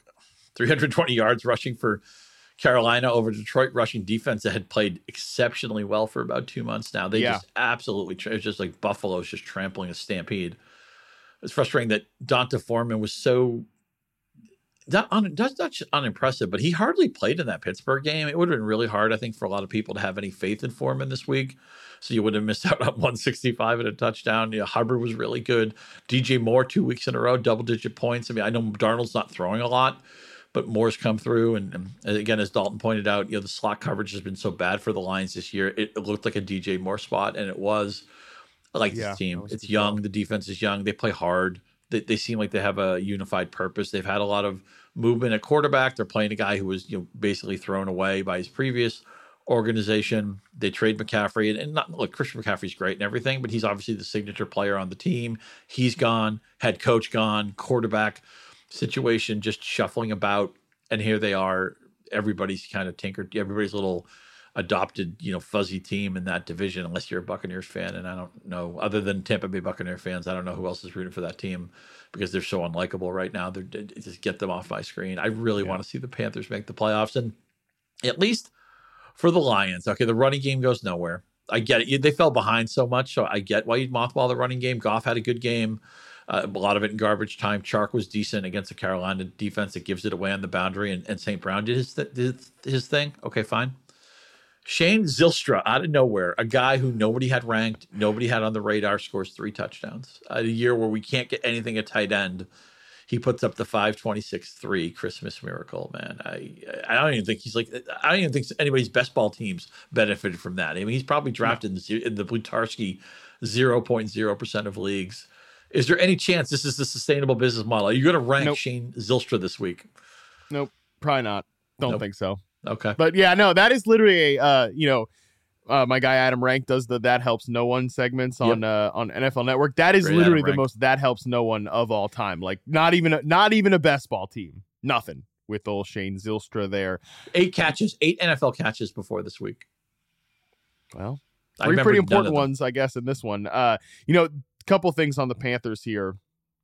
320 yards rushing for Carolina over Detroit rushing defense that had played exceptionally well for about 2 months now. They just absolutely, it's just like Buffalo's just trampling a stampede. It's frustrating that Donta Foreman was so not unimpressive, but he hardly played in that Pittsburgh game. It would have been really hard, I think, for a lot of people to have any faith in Foreman this week. So you would have missed out on 165 and a touchdown. Hubbard was really good. DJ Moore 2 weeks in a row, double-digit points. I know Darnold's not throwing a lot, but Moore's come through. And again, as Dalton pointed out, the slot coverage has been so bad for the Lions this year. It looked like a DJ Moore spot, and it was. I like this team. It's young. The defense is young. They play hard. They seem like they have a unified purpose. They've had a lot of movement at quarterback. They're playing a guy who was basically thrown away by his previous organization. They trade McCaffrey, and Christian McCaffrey's great and everything, but he's obviously the signature player on the team. He's gone, head coach gone, quarterback situation just shuffling about, and here they are. Everybody's kind of tinkered. Everybody's little adopted, fuzzy team in that division, unless you're a Buccaneers fan. And I don't know, other than Tampa Bay Buccaneer fans, I don't know who else is rooting for that team because they're so unlikable right now. Just get them off my screen. I really want to see the Panthers make the playoffs, and at least for the Lions. Okay, the running game goes nowhere. I get it. They fell behind so much, so I get why you'd mothball the running game. Goff had a good game. A lot of it in garbage time. Chark was decent against the Carolina defense that gives it away on the boundary, and St. Brown did his thing. Okay, fine. Shane Zylstra, out of nowhere, a guy who nobody had ranked, nobody had on the radar, scores 3 touchdowns. A year where we can't get anything at tight end, he puts up the 526-3 Christmas miracle, man. I don't even think I don't even think anybody's best ball teams benefited from that. He's probably drafted in the Blutarski 0.0% of leagues. Is there any chance this is the sustainable business model? Are you going to rank Shane Zylstra this week? Nope, probably not. Don't think so. Okay. But yeah, no, that is literally my guy Adam Rank does the That Helps No One segments on NFL Network. That is literally the most That Helps No One of all time. Like not even a best ball team. Nothing with old Shane Zylstra there. 8 NFL catches before this week. Well, 3 pretty important ones, I guess, in this one. Couple things on the Panthers here.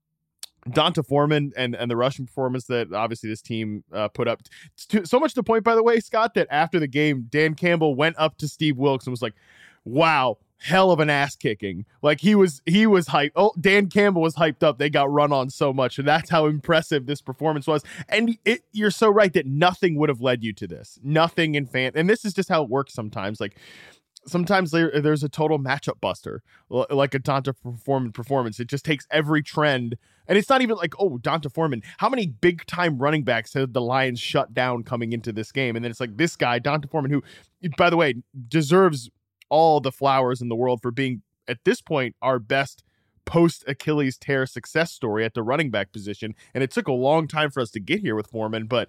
Donta Foreman and the rushing performance that obviously this team put up. So much to the point, by the way, Scott, that after the game, Dan Campbell went up to Steve Wilks and was like, wow, hell of an ass kicking. Like he was hyped. Oh, Dan Campbell was hyped up. They got run on so much. And that's how impressive this performance was. And you're so right that nothing would have led you to this. Nothing in and this is just how it works sometimes. Like, sometimes there's a total matchup buster, like a Donta Foreman performance. It just takes every trend. And it's not even like, oh, Donta Foreman. How many big-time running backs have the Lions shut down coming into this game? And then it's like this guy, Donta Foreman, who, by the way, deserves all the flowers in the world for being, at this point, our best post-Achilles tear success story at the running back position. And it took a long time for us to get here with Foreman, but,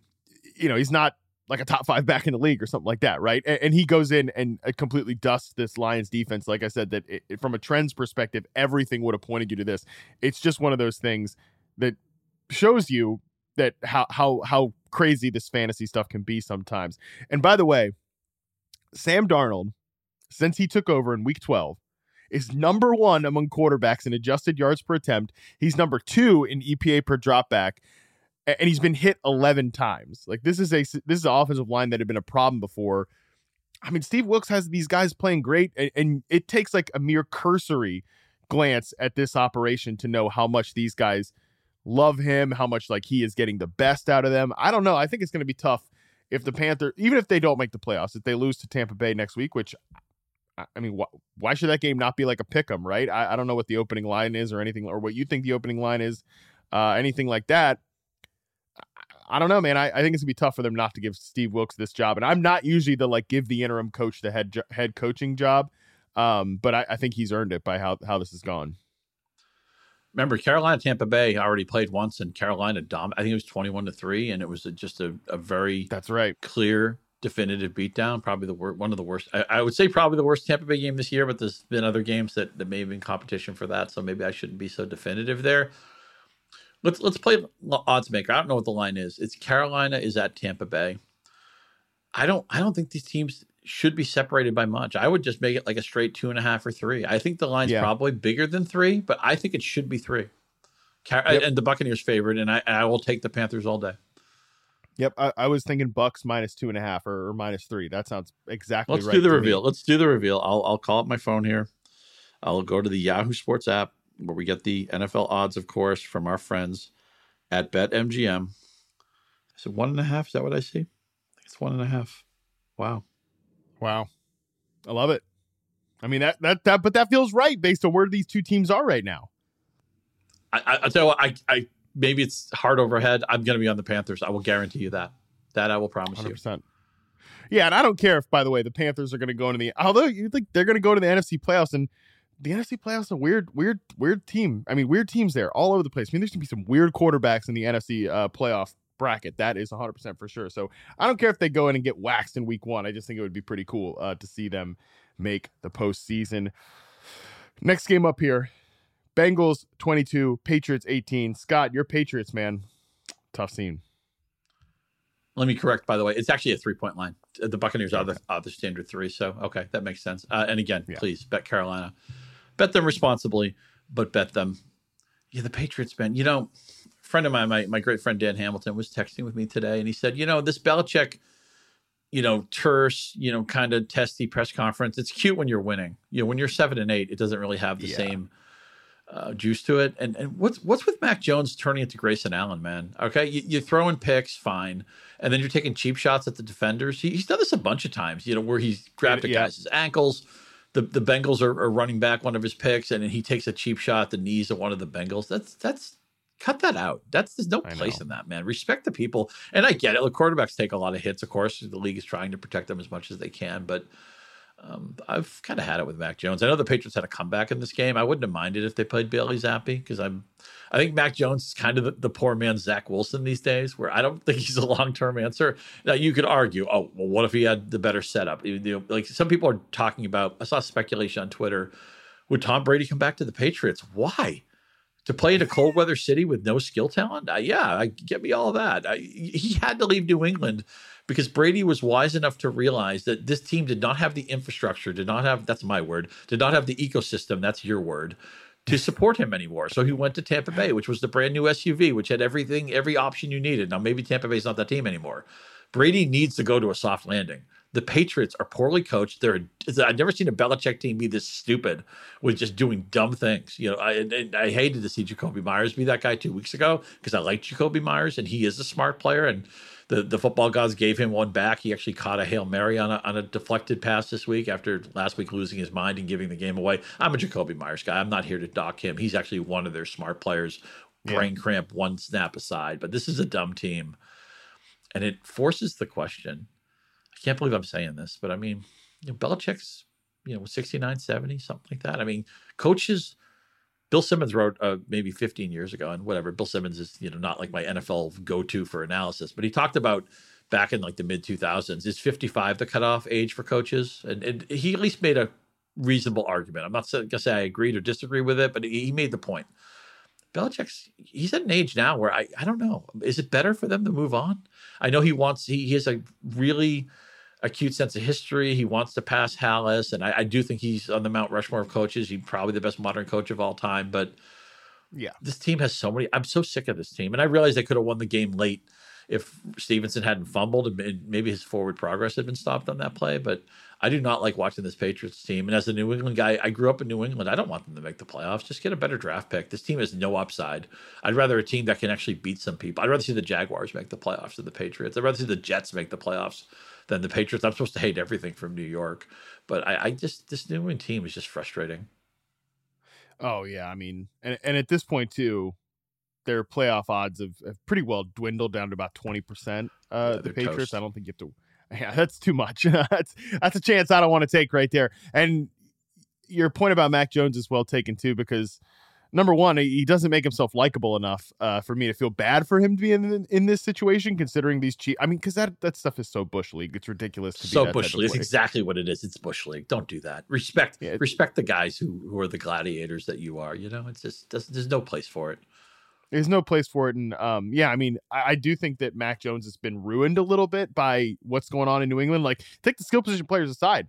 he's not like a top 5 back in the league or something like that, right? And he goes in and completely dusts this Lions defense. Like I said, that from a trends perspective, everything would have pointed you to this. It's just one of those things that shows you that how crazy this fantasy stuff can be sometimes. And by the way, Sam Darnold, since he took over in week 12, is number 1 among quarterbacks in adjusted yards per attempt. He's number 2 in EPA per dropback. And he's been hit 11 times. Like this is an offensive line that had been a problem before. I mean, Steve Wilks has these guys playing great, and it takes like a mere cursory glance at this operation to know how much these guys love him, how much like he is getting the best out of them. I don't know. I think it's going to be tough if the Panthers, even if they don't make the playoffs, if they lose to Tampa Bay next week, which I mean, why should that game not be like a pick 'em, right? I don't know what the opening line is or anything, or what you think the opening line is, anything like that. I don't know, man. I think it's gonna be tough for them not to give Steve Wilkes this job. And I'm not usually the give the interim coach the head coaching job. But I think he's earned it by how this has gone. Remember, Carolina Tampa Bay already played once, and Carolina I think it was 21-3, and it was just a very that's right clear, definitive beatdown. Probably one of the worst. I would say probably the worst Tampa Bay game this year, but there's been other games that may have been competition for that. So maybe I shouldn't be so definitive there. Let's play odds maker. I don't know what the line is. It's Carolina is at Tampa Bay. I don't think these teams should be separated by much. I would just make it like a straight 2.5 or 3. I think the line's probably bigger than 3, but I think it should be 3. And the Buccaneers favored, and I will take the Panthers all day. Yep, I was thinking Bucks minus 2.5 or minus 3. That sounds exactly right. Let's do the reveal. Let's do the reveal. I'll call up my phone here. I'll go to the Yahoo Sports app where we get the NFL odds, of course, from our friends at BetMGM. Is it 1.5? Is that what I see? I think it's 1.5. Wow. I love it. I mean, but that feels right based on where these two teams are right now. I'll tell you what, I maybe it's hard overhead. I'm going to be on the Panthers. I will guarantee you that. That I will promise 100%. You. Yeah, and I don't care if, by the way, the Panthers are going to go into although you think they're going to go to the NFC playoffs, and the NFC playoffs is a weird team. I mean, weird teams there all over the place. I mean, there's going to be some weird quarterbacks in the NFC playoff bracket. That is 100% for sure. So I don't care if they go in and get waxed in week 1. I just think it would be pretty cool to see them make the postseason. Next game up here, Bengals 22, Patriots 18. Scott, your Patriots, man. Tough scene. Let me correct, by the way. It's actually a 3-point line. The Buccaneers are the standard 3. So, okay, that makes sense. And again, please bet Carolina. Bet them responsibly, but bet them. Yeah, the Patriots, man. You know, a friend of mine, my great friend Dan Hamilton, was texting with me today, and he said, this Belichick, terse, kind of testy press conference, it's cute when you're winning. When you're 7-8, it doesn't really have the same juice to it. And what's with Mac Jones turning into Grayson Allen, man? Okay, you're throwing picks, fine, and then you're taking cheap shots at the defenders. He's done this a bunch of times, where he's grabbed a guy's ankles. The Bengals are running back one of his picks, and he takes a cheap shot at the knees of one of the Bengals. That's cut that out. There's no place in that, man. Respect the people. And I get it. The quarterbacks take a lot of hits, of course. The league is trying to protect them as much as they can, but I've kind of had it with Mac Jones. I know the Patriots had a comeback in this game. I wouldn't have minded if they played Bailey Zappi, because I think Mac Jones is kind of the poor man's Zach Wilson these days, where I don't think he's a long-term answer. Now, you could argue, what if he had the better setup? Like some people are talking about, I saw speculation on Twitter, would Tom Brady come back to the Patriots? Why? To play in a cold weather city with no skill talent? Get me all of that. He had to leave New England because Brady was wise enough to realize that this team did not have the infrastructure, that's my word, did not have the ecosystem, that's your word, to support him anymore. So he went to Tampa Bay, which was the brand new SUV, which had every option you needed. Now, maybe Tampa Bay's not that team anymore. Brady needs to go to a soft landing. The Patriots are poorly coached. I've never seen a Belichick team be this stupid with just doing dumb things. I hated to see Jacoby Myers be that guy 2 weeks ago because I like Jacoby Myers, and he is a smart player, and the football gods gave him one back. He actually caught a Hail Mary on a deflected pass this week after last week losing his mind and giving the game away. I'm a Jacoby Myers guy. I'm not here to dock him. He's actually one of their smart players. Brain cramp one snap aside. But this is a dumb team. And it forces the question. I can't believe I'm saying this, but I mean, Belichick's, 69, 70, something like that. I mean, coaches, Bill Simmons wrote maybe 15 years ago, and whatever, Bill Simmons is, not like my NFL go-to for analysis, but he talked about back in like the mid 2000s, is 55 the cutoff age for coaches? And he at least made a reasonable argument. I'm not going to say I agreed or disagree with it, but he made the point. He's at an age now where I don't know. Is it better for them to move on? I know he has a really acute sense of history. He wants to pass Hallis, and I do think he's on the Mount Rushmore of coaches. He's probably the best modern coach of all time. But this team has so many. I'm so sick of this team, and I realized they could have won the game late if Stevenson hadn't fumbled, and maybe his forward progress had been stopped on that play. But I do not like watching this Patriots team. And as a New England guy, I grew up in New England. I don't want them to make the playoffs. Just get a better draft pick. This team has no upside. I'd rather a team that can actually beat some people. I'd rather see the Jaguars make the playoffs than the Patriots. I'd rather see the Jets make the playoffs than the Patriots. I'm supposed to hate everything from New York, but this New England team is just frustrating. Oh yeah, I mean, and at this point too, their playoff odds have pretty well dwindled down to about 20%. The Patriots, toast. I don't think you have to. Yeah, that's too much. that's a chance I don't want to take right there. And your point about Mac Jones is well taken too, because number one, he doesn't make himself likable enough for me to feel bad for him to be in this situation, considering these I mean, because that stuff is so bush league. It's ridiculous to be So that bush type of league. It's player. exactly what it is. It's bush league. Don't do that. Respect the guys who are the gladiators that you are. You know, it's just there's no place for it. There's no place for it. And I mean, I do think that Mac Jones has been ruined a little bit by what's going on in New England. Like, take the skill position players aside.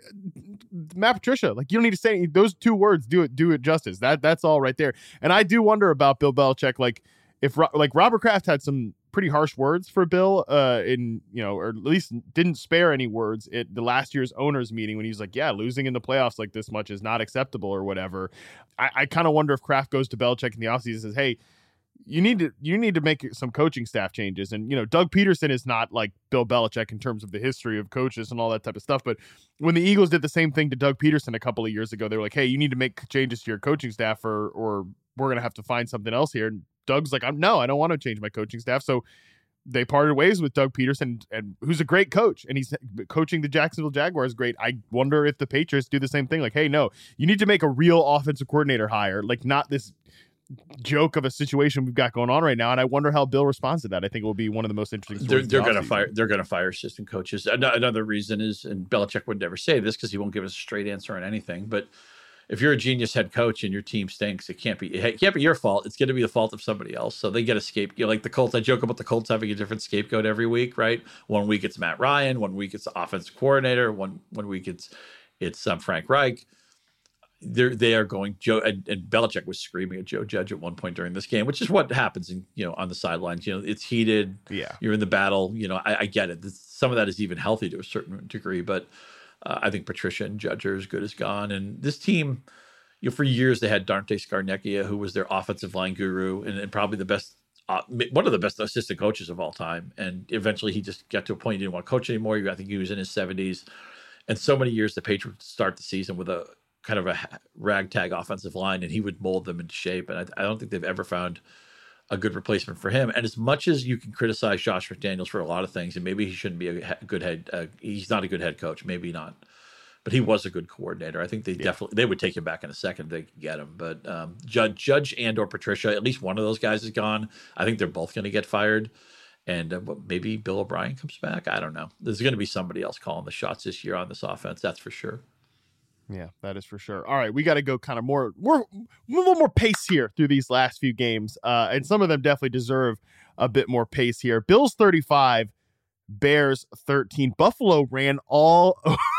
Matt Patricia, like, you don't need to say those two words. Do it justice. That's all right there. And I do wonder about Bill Belichick. Like, if Robert Kraft had some pretty harsh words for Bill, or at least didn't spare any words at the last year's owners meeting when he was like, yeah, losing in the playoffs like this much is not acceptable or whatever. I kind of wonder if Kraft goes to Belichick in the offseason and says, hey, you need to make some coaching staff changes. And, Doug Peterson is not like Bill Belichick in terms of the history of coaches and all that type of stuff. But when the Eagles did the same thing to Doug Peterson a couple of years ago, they were like, hey, you need to make changes to your coaching staff or we're going to have to find something else here. And Doug's like, no, I don't want to change my coaching staff. So they parted ways with Doug Peterson, and who's a great coach, and he's coaching the Jacksonville Jaguars great. I wonder if the Patriots do the same thing. Like, hey, no, you need to make a real offensive coordinator hire, like not this joke of a situation we've got going on right now. And I wonder how Bill responds to that. I think it will be one of the most interesting stories. They're going to fire assistant coaches. Another reason is, and Belichick would never say this because he won't give us a straight answer on anything, but if you're a genius head coach and your team stinks, it can't be your fault. It's going to be the fault of somebody else. So they get a scapegoat. Like the Colts, I joke about the Colts having a different scapegoat every week, right? 1 week it's Matt Ryan, 1 week it's the offensive coordinator, one week it's Frank Reich. They are going Joe, and Belichick was screaming at Joe Judge at one point during this game, which is what happens on the sidelines. It's heated. Yeah, you're in the battle. I get it. Some of that is even healthy to a certain degree, but I think Patricia and Judge are as good as gone. And this team, for years they had Dante Scarnecchia, who was their offensive line guru and probably the best, one of the best assistant coaches of all time. And eventually he just got to a point he didn't want to coach anymore. I think he was in his 70s. And so many years the Patriots start the season with a kind of a ragtag offensive line, and he would mold them into shape. And I don't think they've ever found a good replacement for him. And as much as you can criticize Josh McDaniels for a lot of things, and maybe he shouldn't be a good head, he's not a good head coach, maybe not, but he was a good coordinator. I think they would take him back in a second if they could get him. But Judge and or Patricia, at least one of those guys is gone. I think they're both going to get fired. And maybe Bill O'Brien comes back. I don't know. There's going to be somebody else calling the shots this year on this offense. That's for sure. Yeah, that is for sure. All right, we got to go kind of a little more pace here through these last few games. And some of them definitely deserve a bit more pace here. Bills 35, Bears 13. Buffalo ran all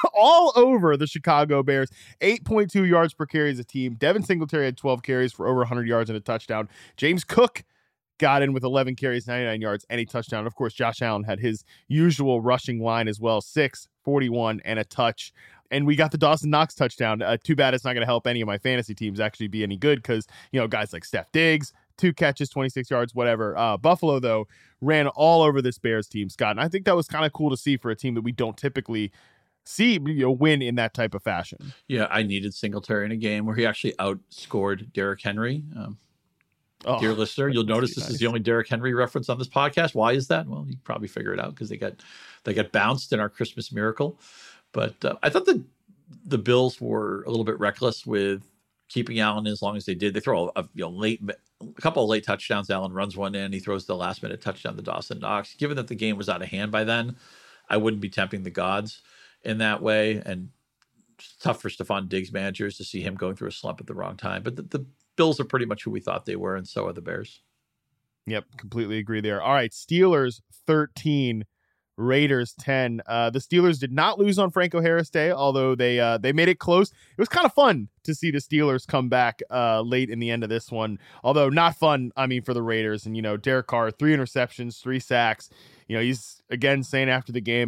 over the Chicago Bears. 8.2 yards per carry as a team. Devin Singletary had 12 carries for over 100 yards and a touchdown. James Cook got in with 11 carries, 99 yards, and a touchdown. Of course, Josh Allen had his usual rushing line as well, 6, 41, and a touch. And we got the Dawson Knox touchdown. Too bad it's not going to help any of my fantasy teams actually be any good because, guys like Steph Diggs, 2 catches, 26 yards, whatever. Buffalo, though, ran all over this Bears team, Scott. And I think that was kind of cool to see for a team that we don't typically see win in that type of fashion. Yeah, I needed Singletary in a game where he actually outscored Derrick Henry. Dear listener, you'll notice this is the only Derrick Henry reference on this podcast. Why is that? Well, you can probably figure it out because they got bounced in our Christmas miracle. But I thought the Bills were a little bit reckless with keeping Allen as long as they did. They throw a couple of late touchdowns. Allen runs one in. He throws the last minute touchdown to Dawson Knox. Given that the game was out of hand by then, I wouldn't be tempting the gods in that way. And it's tough for Stephon Diggs managers to see him going through a slump at the wrong time. But the Bills are pretty much who we thought they were, and so are the Bears. Yep, completely agree there. All right, Steelers 13, Raiders 10. The Steelers did not lose on Franco Harris Day, although they made it close. It was kind of fun to see the Steelers come back late in the end of this one, although not fun, for the Raiders. And, Derek Carr, 3 interceptions, 3 sacks. He's, again, saying after the game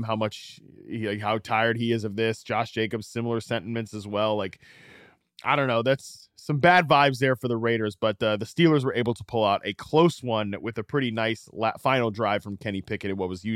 how tired he is of this. Josh Jacobs, similar sentiments as well. Like, I don't know. That's some bad vibes there for the Raiders, but the Steelers were able to pull out a close one with a pretty nice final drive from Kenny Pickett in what was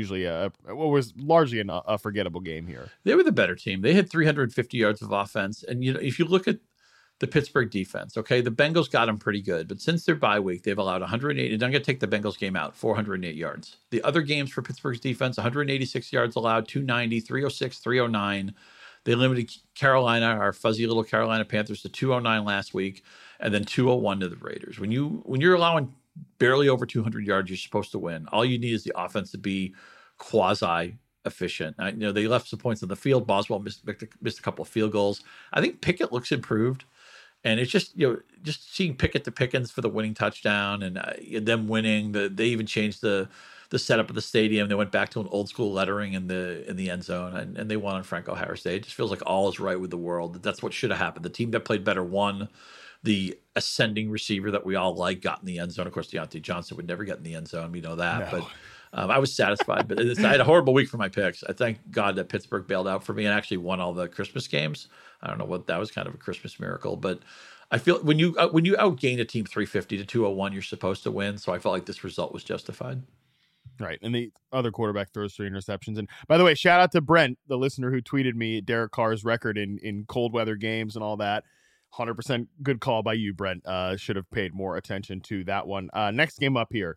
largely a forgettable game here. They were the better team. They had 350 yards of offense, and if you look at the Pittsburgh defense. Okay, the Bengals got them pretty good, but since their bye week, they've allowed 108. And I'm going to take the Bengals game out, 408 yards. The other games for Pittsburgh's defense, 186 yards allowed, 290, 306, 309. They limited Carolina, our fuzzy little Carolina Panthers, to 209 last week, and then 201 to the Raiders. When you're allowing barely over 200 yards, you're supposed to win. All you need is the offense to be quasi efficient. They left some points on the field. Boswell missed a couple of field goals. I think Pickett looks improved. And it's just, just seeing Pickett to Pickens for the winning touchdown and them winning. They even changed the setup of the stadium. They went back to an old school lettering in the end zone, and they won on Franco Harris Day. It just feels like all is right with the world. That's what should have happened. The team that played better won. The ascending receiver that we all like got in the end zone. Of course, Deontay Johnson would never get in the end zone. We know that. No. But I was satisfied. But I had a horrible week for my picks. I thank God that Pittsburgh bailed out for me and actually won all the Christmas games. I don't know what that was, kind of a Christmas miracle, but I feel when you outgain a team 350 to 201, you're supposed to win. So I felt like this result was justified. Right. And the other quarterback throws 3 interceptions. And by the way, shout out to Brent, the listener who tweeted me Derek Carr's record in cold weather games and all that. 100% good call by you, Brent. Should have paid more attention to that one. Next game up here.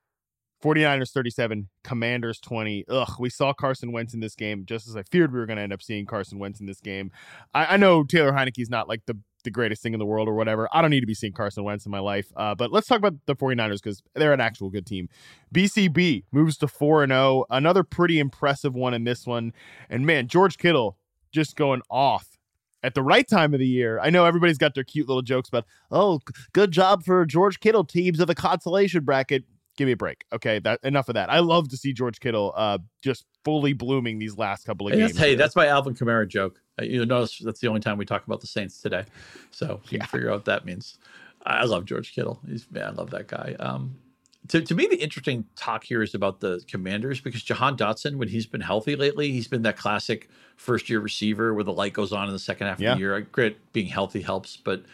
49ers 37, Commanders 20. We saw Carson Wentz in this game, just as I feared we were going to end up seeing Carson Wentz in this game. I know Taylor Heineke's not like the greatest thing in the world or whatever. I don't need to be seeing Carson Wentz in my life. But let's talk about the 49ers because they're an actual good team. BCB moves to 4-0. Another pretty impressive one in this one. And man, George Kittle just going off at the right time of the year. I know everybody's got their cute little jokes about, good job for George Kittle, teams of the consolation bracket. Give me a break. Okay, enough of that. I love to see George Kittle just fully blooming these last couple of games. Hey, that's my Alvin Kamara joke. You notice that's the only time we talk about the Saints today. So you can figure out what that means. I love George Kittle. I love that guy. To me, the interesting talk here is about the Commanders because Jahan Dotson, when he's been healthy lately, he's been that classic first-year receiver where the light goes on in the second half of the year. Great, being healthy helps, but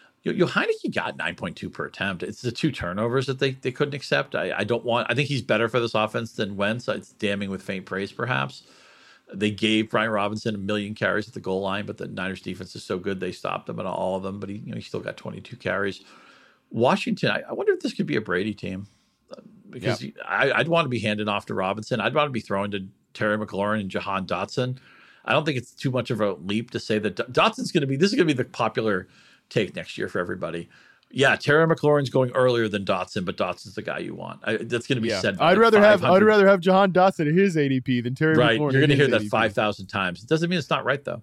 Heineke got 9.2 per attempt. It's the 2 turnovers that they couldn't accept. I think he's better for this offense than Wentz. It's damning with faint praise, perhaps. They gave Brian Robinson 1 million carries at the goal line, but the Niners defense is so good they stopped him at all of them. But he still got 22 carries. Washington, I wonder if this could be a Brady team because I'd want to be handing off to Robinson. I'd want to be throwing to Terry McLaurin and Jahan Dotson. I don't think it's too much of a leap to say that Dotson's going to be. This is going to be the popular take next year for everybody. Yeah, Terry McLaurin's going earlier than Dotson, but Dotson's the guy you want. That's going to be said. I'd rather have Jahan Dotson at his ADP than Terry McLaurin. Right, you're going to hear that 5,000 times. It doesn't mean it's not right though.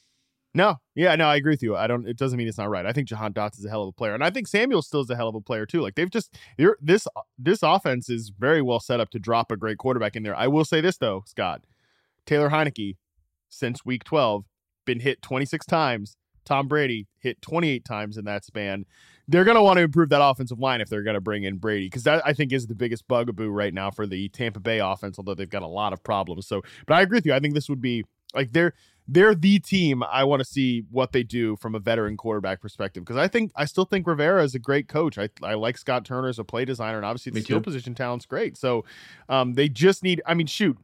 No, I agree with you. It doesn't mean it's not right. I think Jahan Dotson's a hell of a player, and I think Samuel still is a hell of a player too. Like this offense is very well set up to drop a great quarterback in there. I will say this though, Scott, Taylor Heineke, since week 12, been hit 26 times. Tom Brady hit 28 times in that span. They're going to want to improve that offensive line if they're going to bring in Brady, because that I think is the biggest bugaboo right now for the Tampa Bay offense, although they've got a lot of problems. So, but I agree with you. I think this would be like they're the team. I want to see what they do from a veteran quarterback perspective, because I still think Rivera is a great coach. I like Scott Turner as a play designer, and obviously the skill position talent's great. So they just need. I mean, shoot.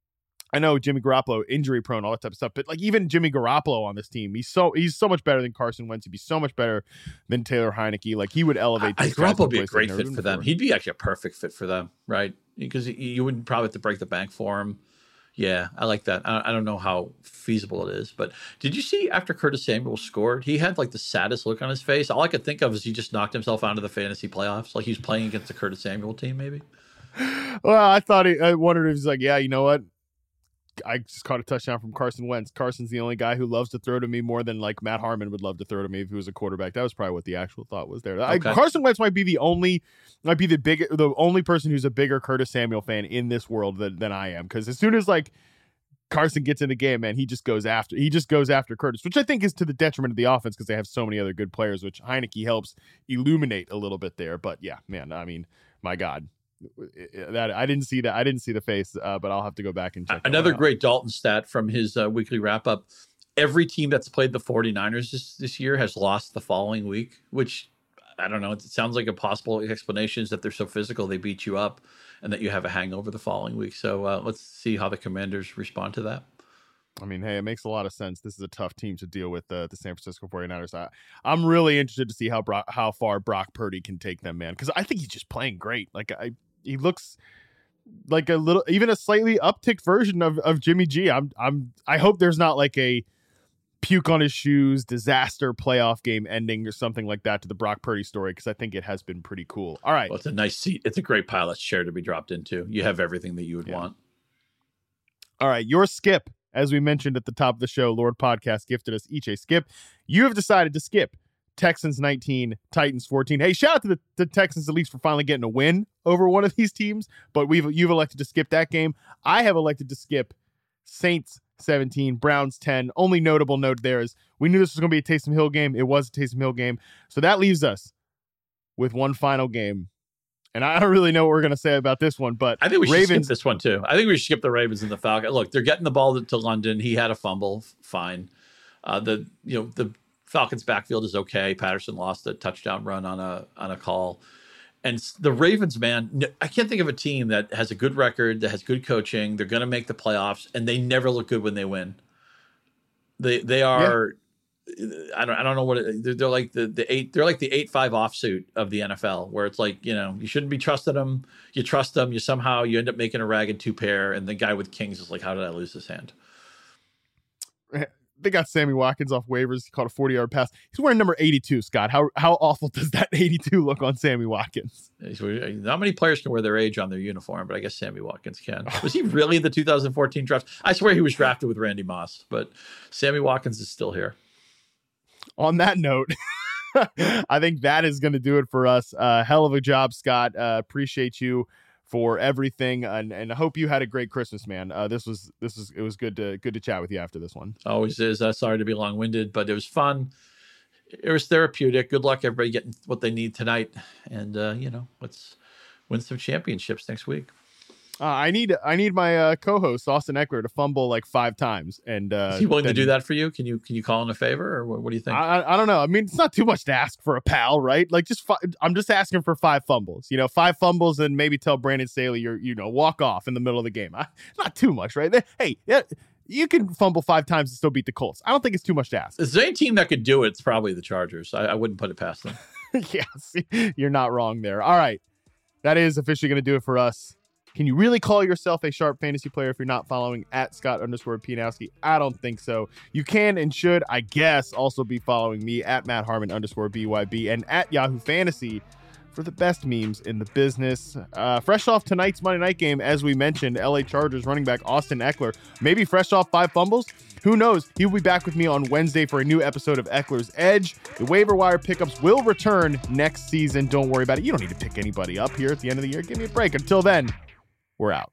I know Jimmy Garoppolo injury prone, all that type of stuff, but like even Jimmy Garoppolo on this team, he's so much better than Carson Wentz. He'd be so much better than Taylor Heineke. Like he would elevate. Garoppolo would be a great fit for them. He'd be actually a perfect fit for them, right? Because you wouldn't probably have to break the bank for him. Yeah, I like that. I don't know how feasible it is, but did you see after Curtis Samuel scored, he had like the saddest look on his face. All I could think of is he just knocked himself out of the fantasy playoffs, like he was playing against the Curtis Samuel team, maybe. Well, I wondered if he's like, yeah, you know what? I just caught a touchdown from Carson Wentz. Carson's the only guy who loves to throw to me more than like Matt Harmon would love to throw to me if he was a quarterback. That was probably what the actual thought was there. Okay. Carson Wentz might be the only person who's a bigger Curtis Samuel fan in this world than I am. Because as soon as like Carson gets in the game, man, he just goes after Curtis, which I think is to the detriment of the offense because they have so many other good players, which Heineke helps illuminate a little bit there. But yeah, man, I mean, my God. That I didn't see the face, but I'll have to go back and check. Another great Dalton stat from his weekly wrap up. Every team that's played the 49ers this year has lost the following week, which I don't know. It sounds like a possible explanation is that they're so physical, they beat you up and that you have a hangover the following week. So let's see how the Commanders respond to that. I mean, hey, it makes a lot of sense. This is a tough team to deal with, the San Francisco 49ers. I'm really interested to see how far Brock Purdy can take them, man, because I think he's just playing great. He looks like even a slightly upticked version of Jimmy G. I hope there's not like a puke on his shoes disaster playoff game ending or something like that to the Brock Purdy story, because I think it has been pretty cool. All right. Well, it's a nice seat. It's a great pilot's chair to be dropped into. You have everything that you would want. All right. Your skip, as we mentioned at the top of the show, Lord Podcast gifted us each a skip. You have decided to skip Texans 19, Titans 14. Hey, shout out to the Texans at least for finally getting a win over one of these teams, but you've elected to skip that game. I have elected to skip Saints 17, Browns 10. Only notable note there is we knew this was going to be a Taysom Hill game. It was a Taysom Hill game. So that leaves us with one final game. And I don't really know what we're going to say about this one, but I think we should Ravens, skip this one too. I think we should skip the Ravens and the Falcons. Look, they're getting the ball to London. He had a fumble. Fine. The Falcons backfield is okay. Patterson lost a touchdown run on a call. And the Ravens, man, I can't think of a team that has a good record, that has good coaching. They're going to make the playoffs, and they never look good when they win. They are, I don't know what they're like the 8. They're like the 8-5 offsuit of the NFL, where it's like, you shouldn't be trusting them. You trust them. You end up making a ragged 2 pair, and the guy with Kings is like, how did I lose this hand? They got Sammy Watkins off waivers. He caught a 40-yard pass. He's wearing number 82, Scott. How awful does that 82 look on Sammy Watkins? Not many players can wear their age on their uniform, but I guess Sammy Watkins can. Was he really the 2014 draft? I swear he was drafted with Randy Moss, but Sammy Watkins is still here. On that note, I think that is going to do it for us. Hell of a job, Scott. Appreciate you for everything, and I hope you had a great Christmas, man. It was good to chat with you after this one. Always is. Sorry to be long-winded, but it was fun. It was therapeutic. Good luck, everybody, getting what they need tonight, and let's win some championships next week. I need my co-host Austin Eckler to fumble like 5 times, and is he willing to do that for you? Can you call in a favor, or what do you think? I don't know. I mean, it's not too much to ask for a pal, right? Like I'm just asking for 5 fumbles. 5 fumbles, and maybe tell Brandon Staley you're walk off in the middle of the game. Not too much, right? Hey, yeah, you can fumble 5 times and still beat the Colts. I don't think it's too much to ask. If there's any team that could do it, it's probably the Chargers. I wouldn't put it past them. Yeah, see, you're not wrong there. All right, that is officially going to do it for us. Can you really call yourself a sharp fantasy player if you're not following at Scott_Pianowski? I don't think so. You can and should, I guess, also be following me at MattHarmon_BYB and at Yahoo Fantasy for the best memes in the business. Fresh off tonight's Monday night game, as we mentioned, LA Chargers running back Austin Eckler, maybe fresh off 5 fumbles. Who knows? He'll be back with me on Wednesday for a new episode of Eckler's Edge. The waiver wire pickups will return next season. Don't worry about it. You don't need to pick anybody up here at the end of the year. Give me a break. Until then, we're out.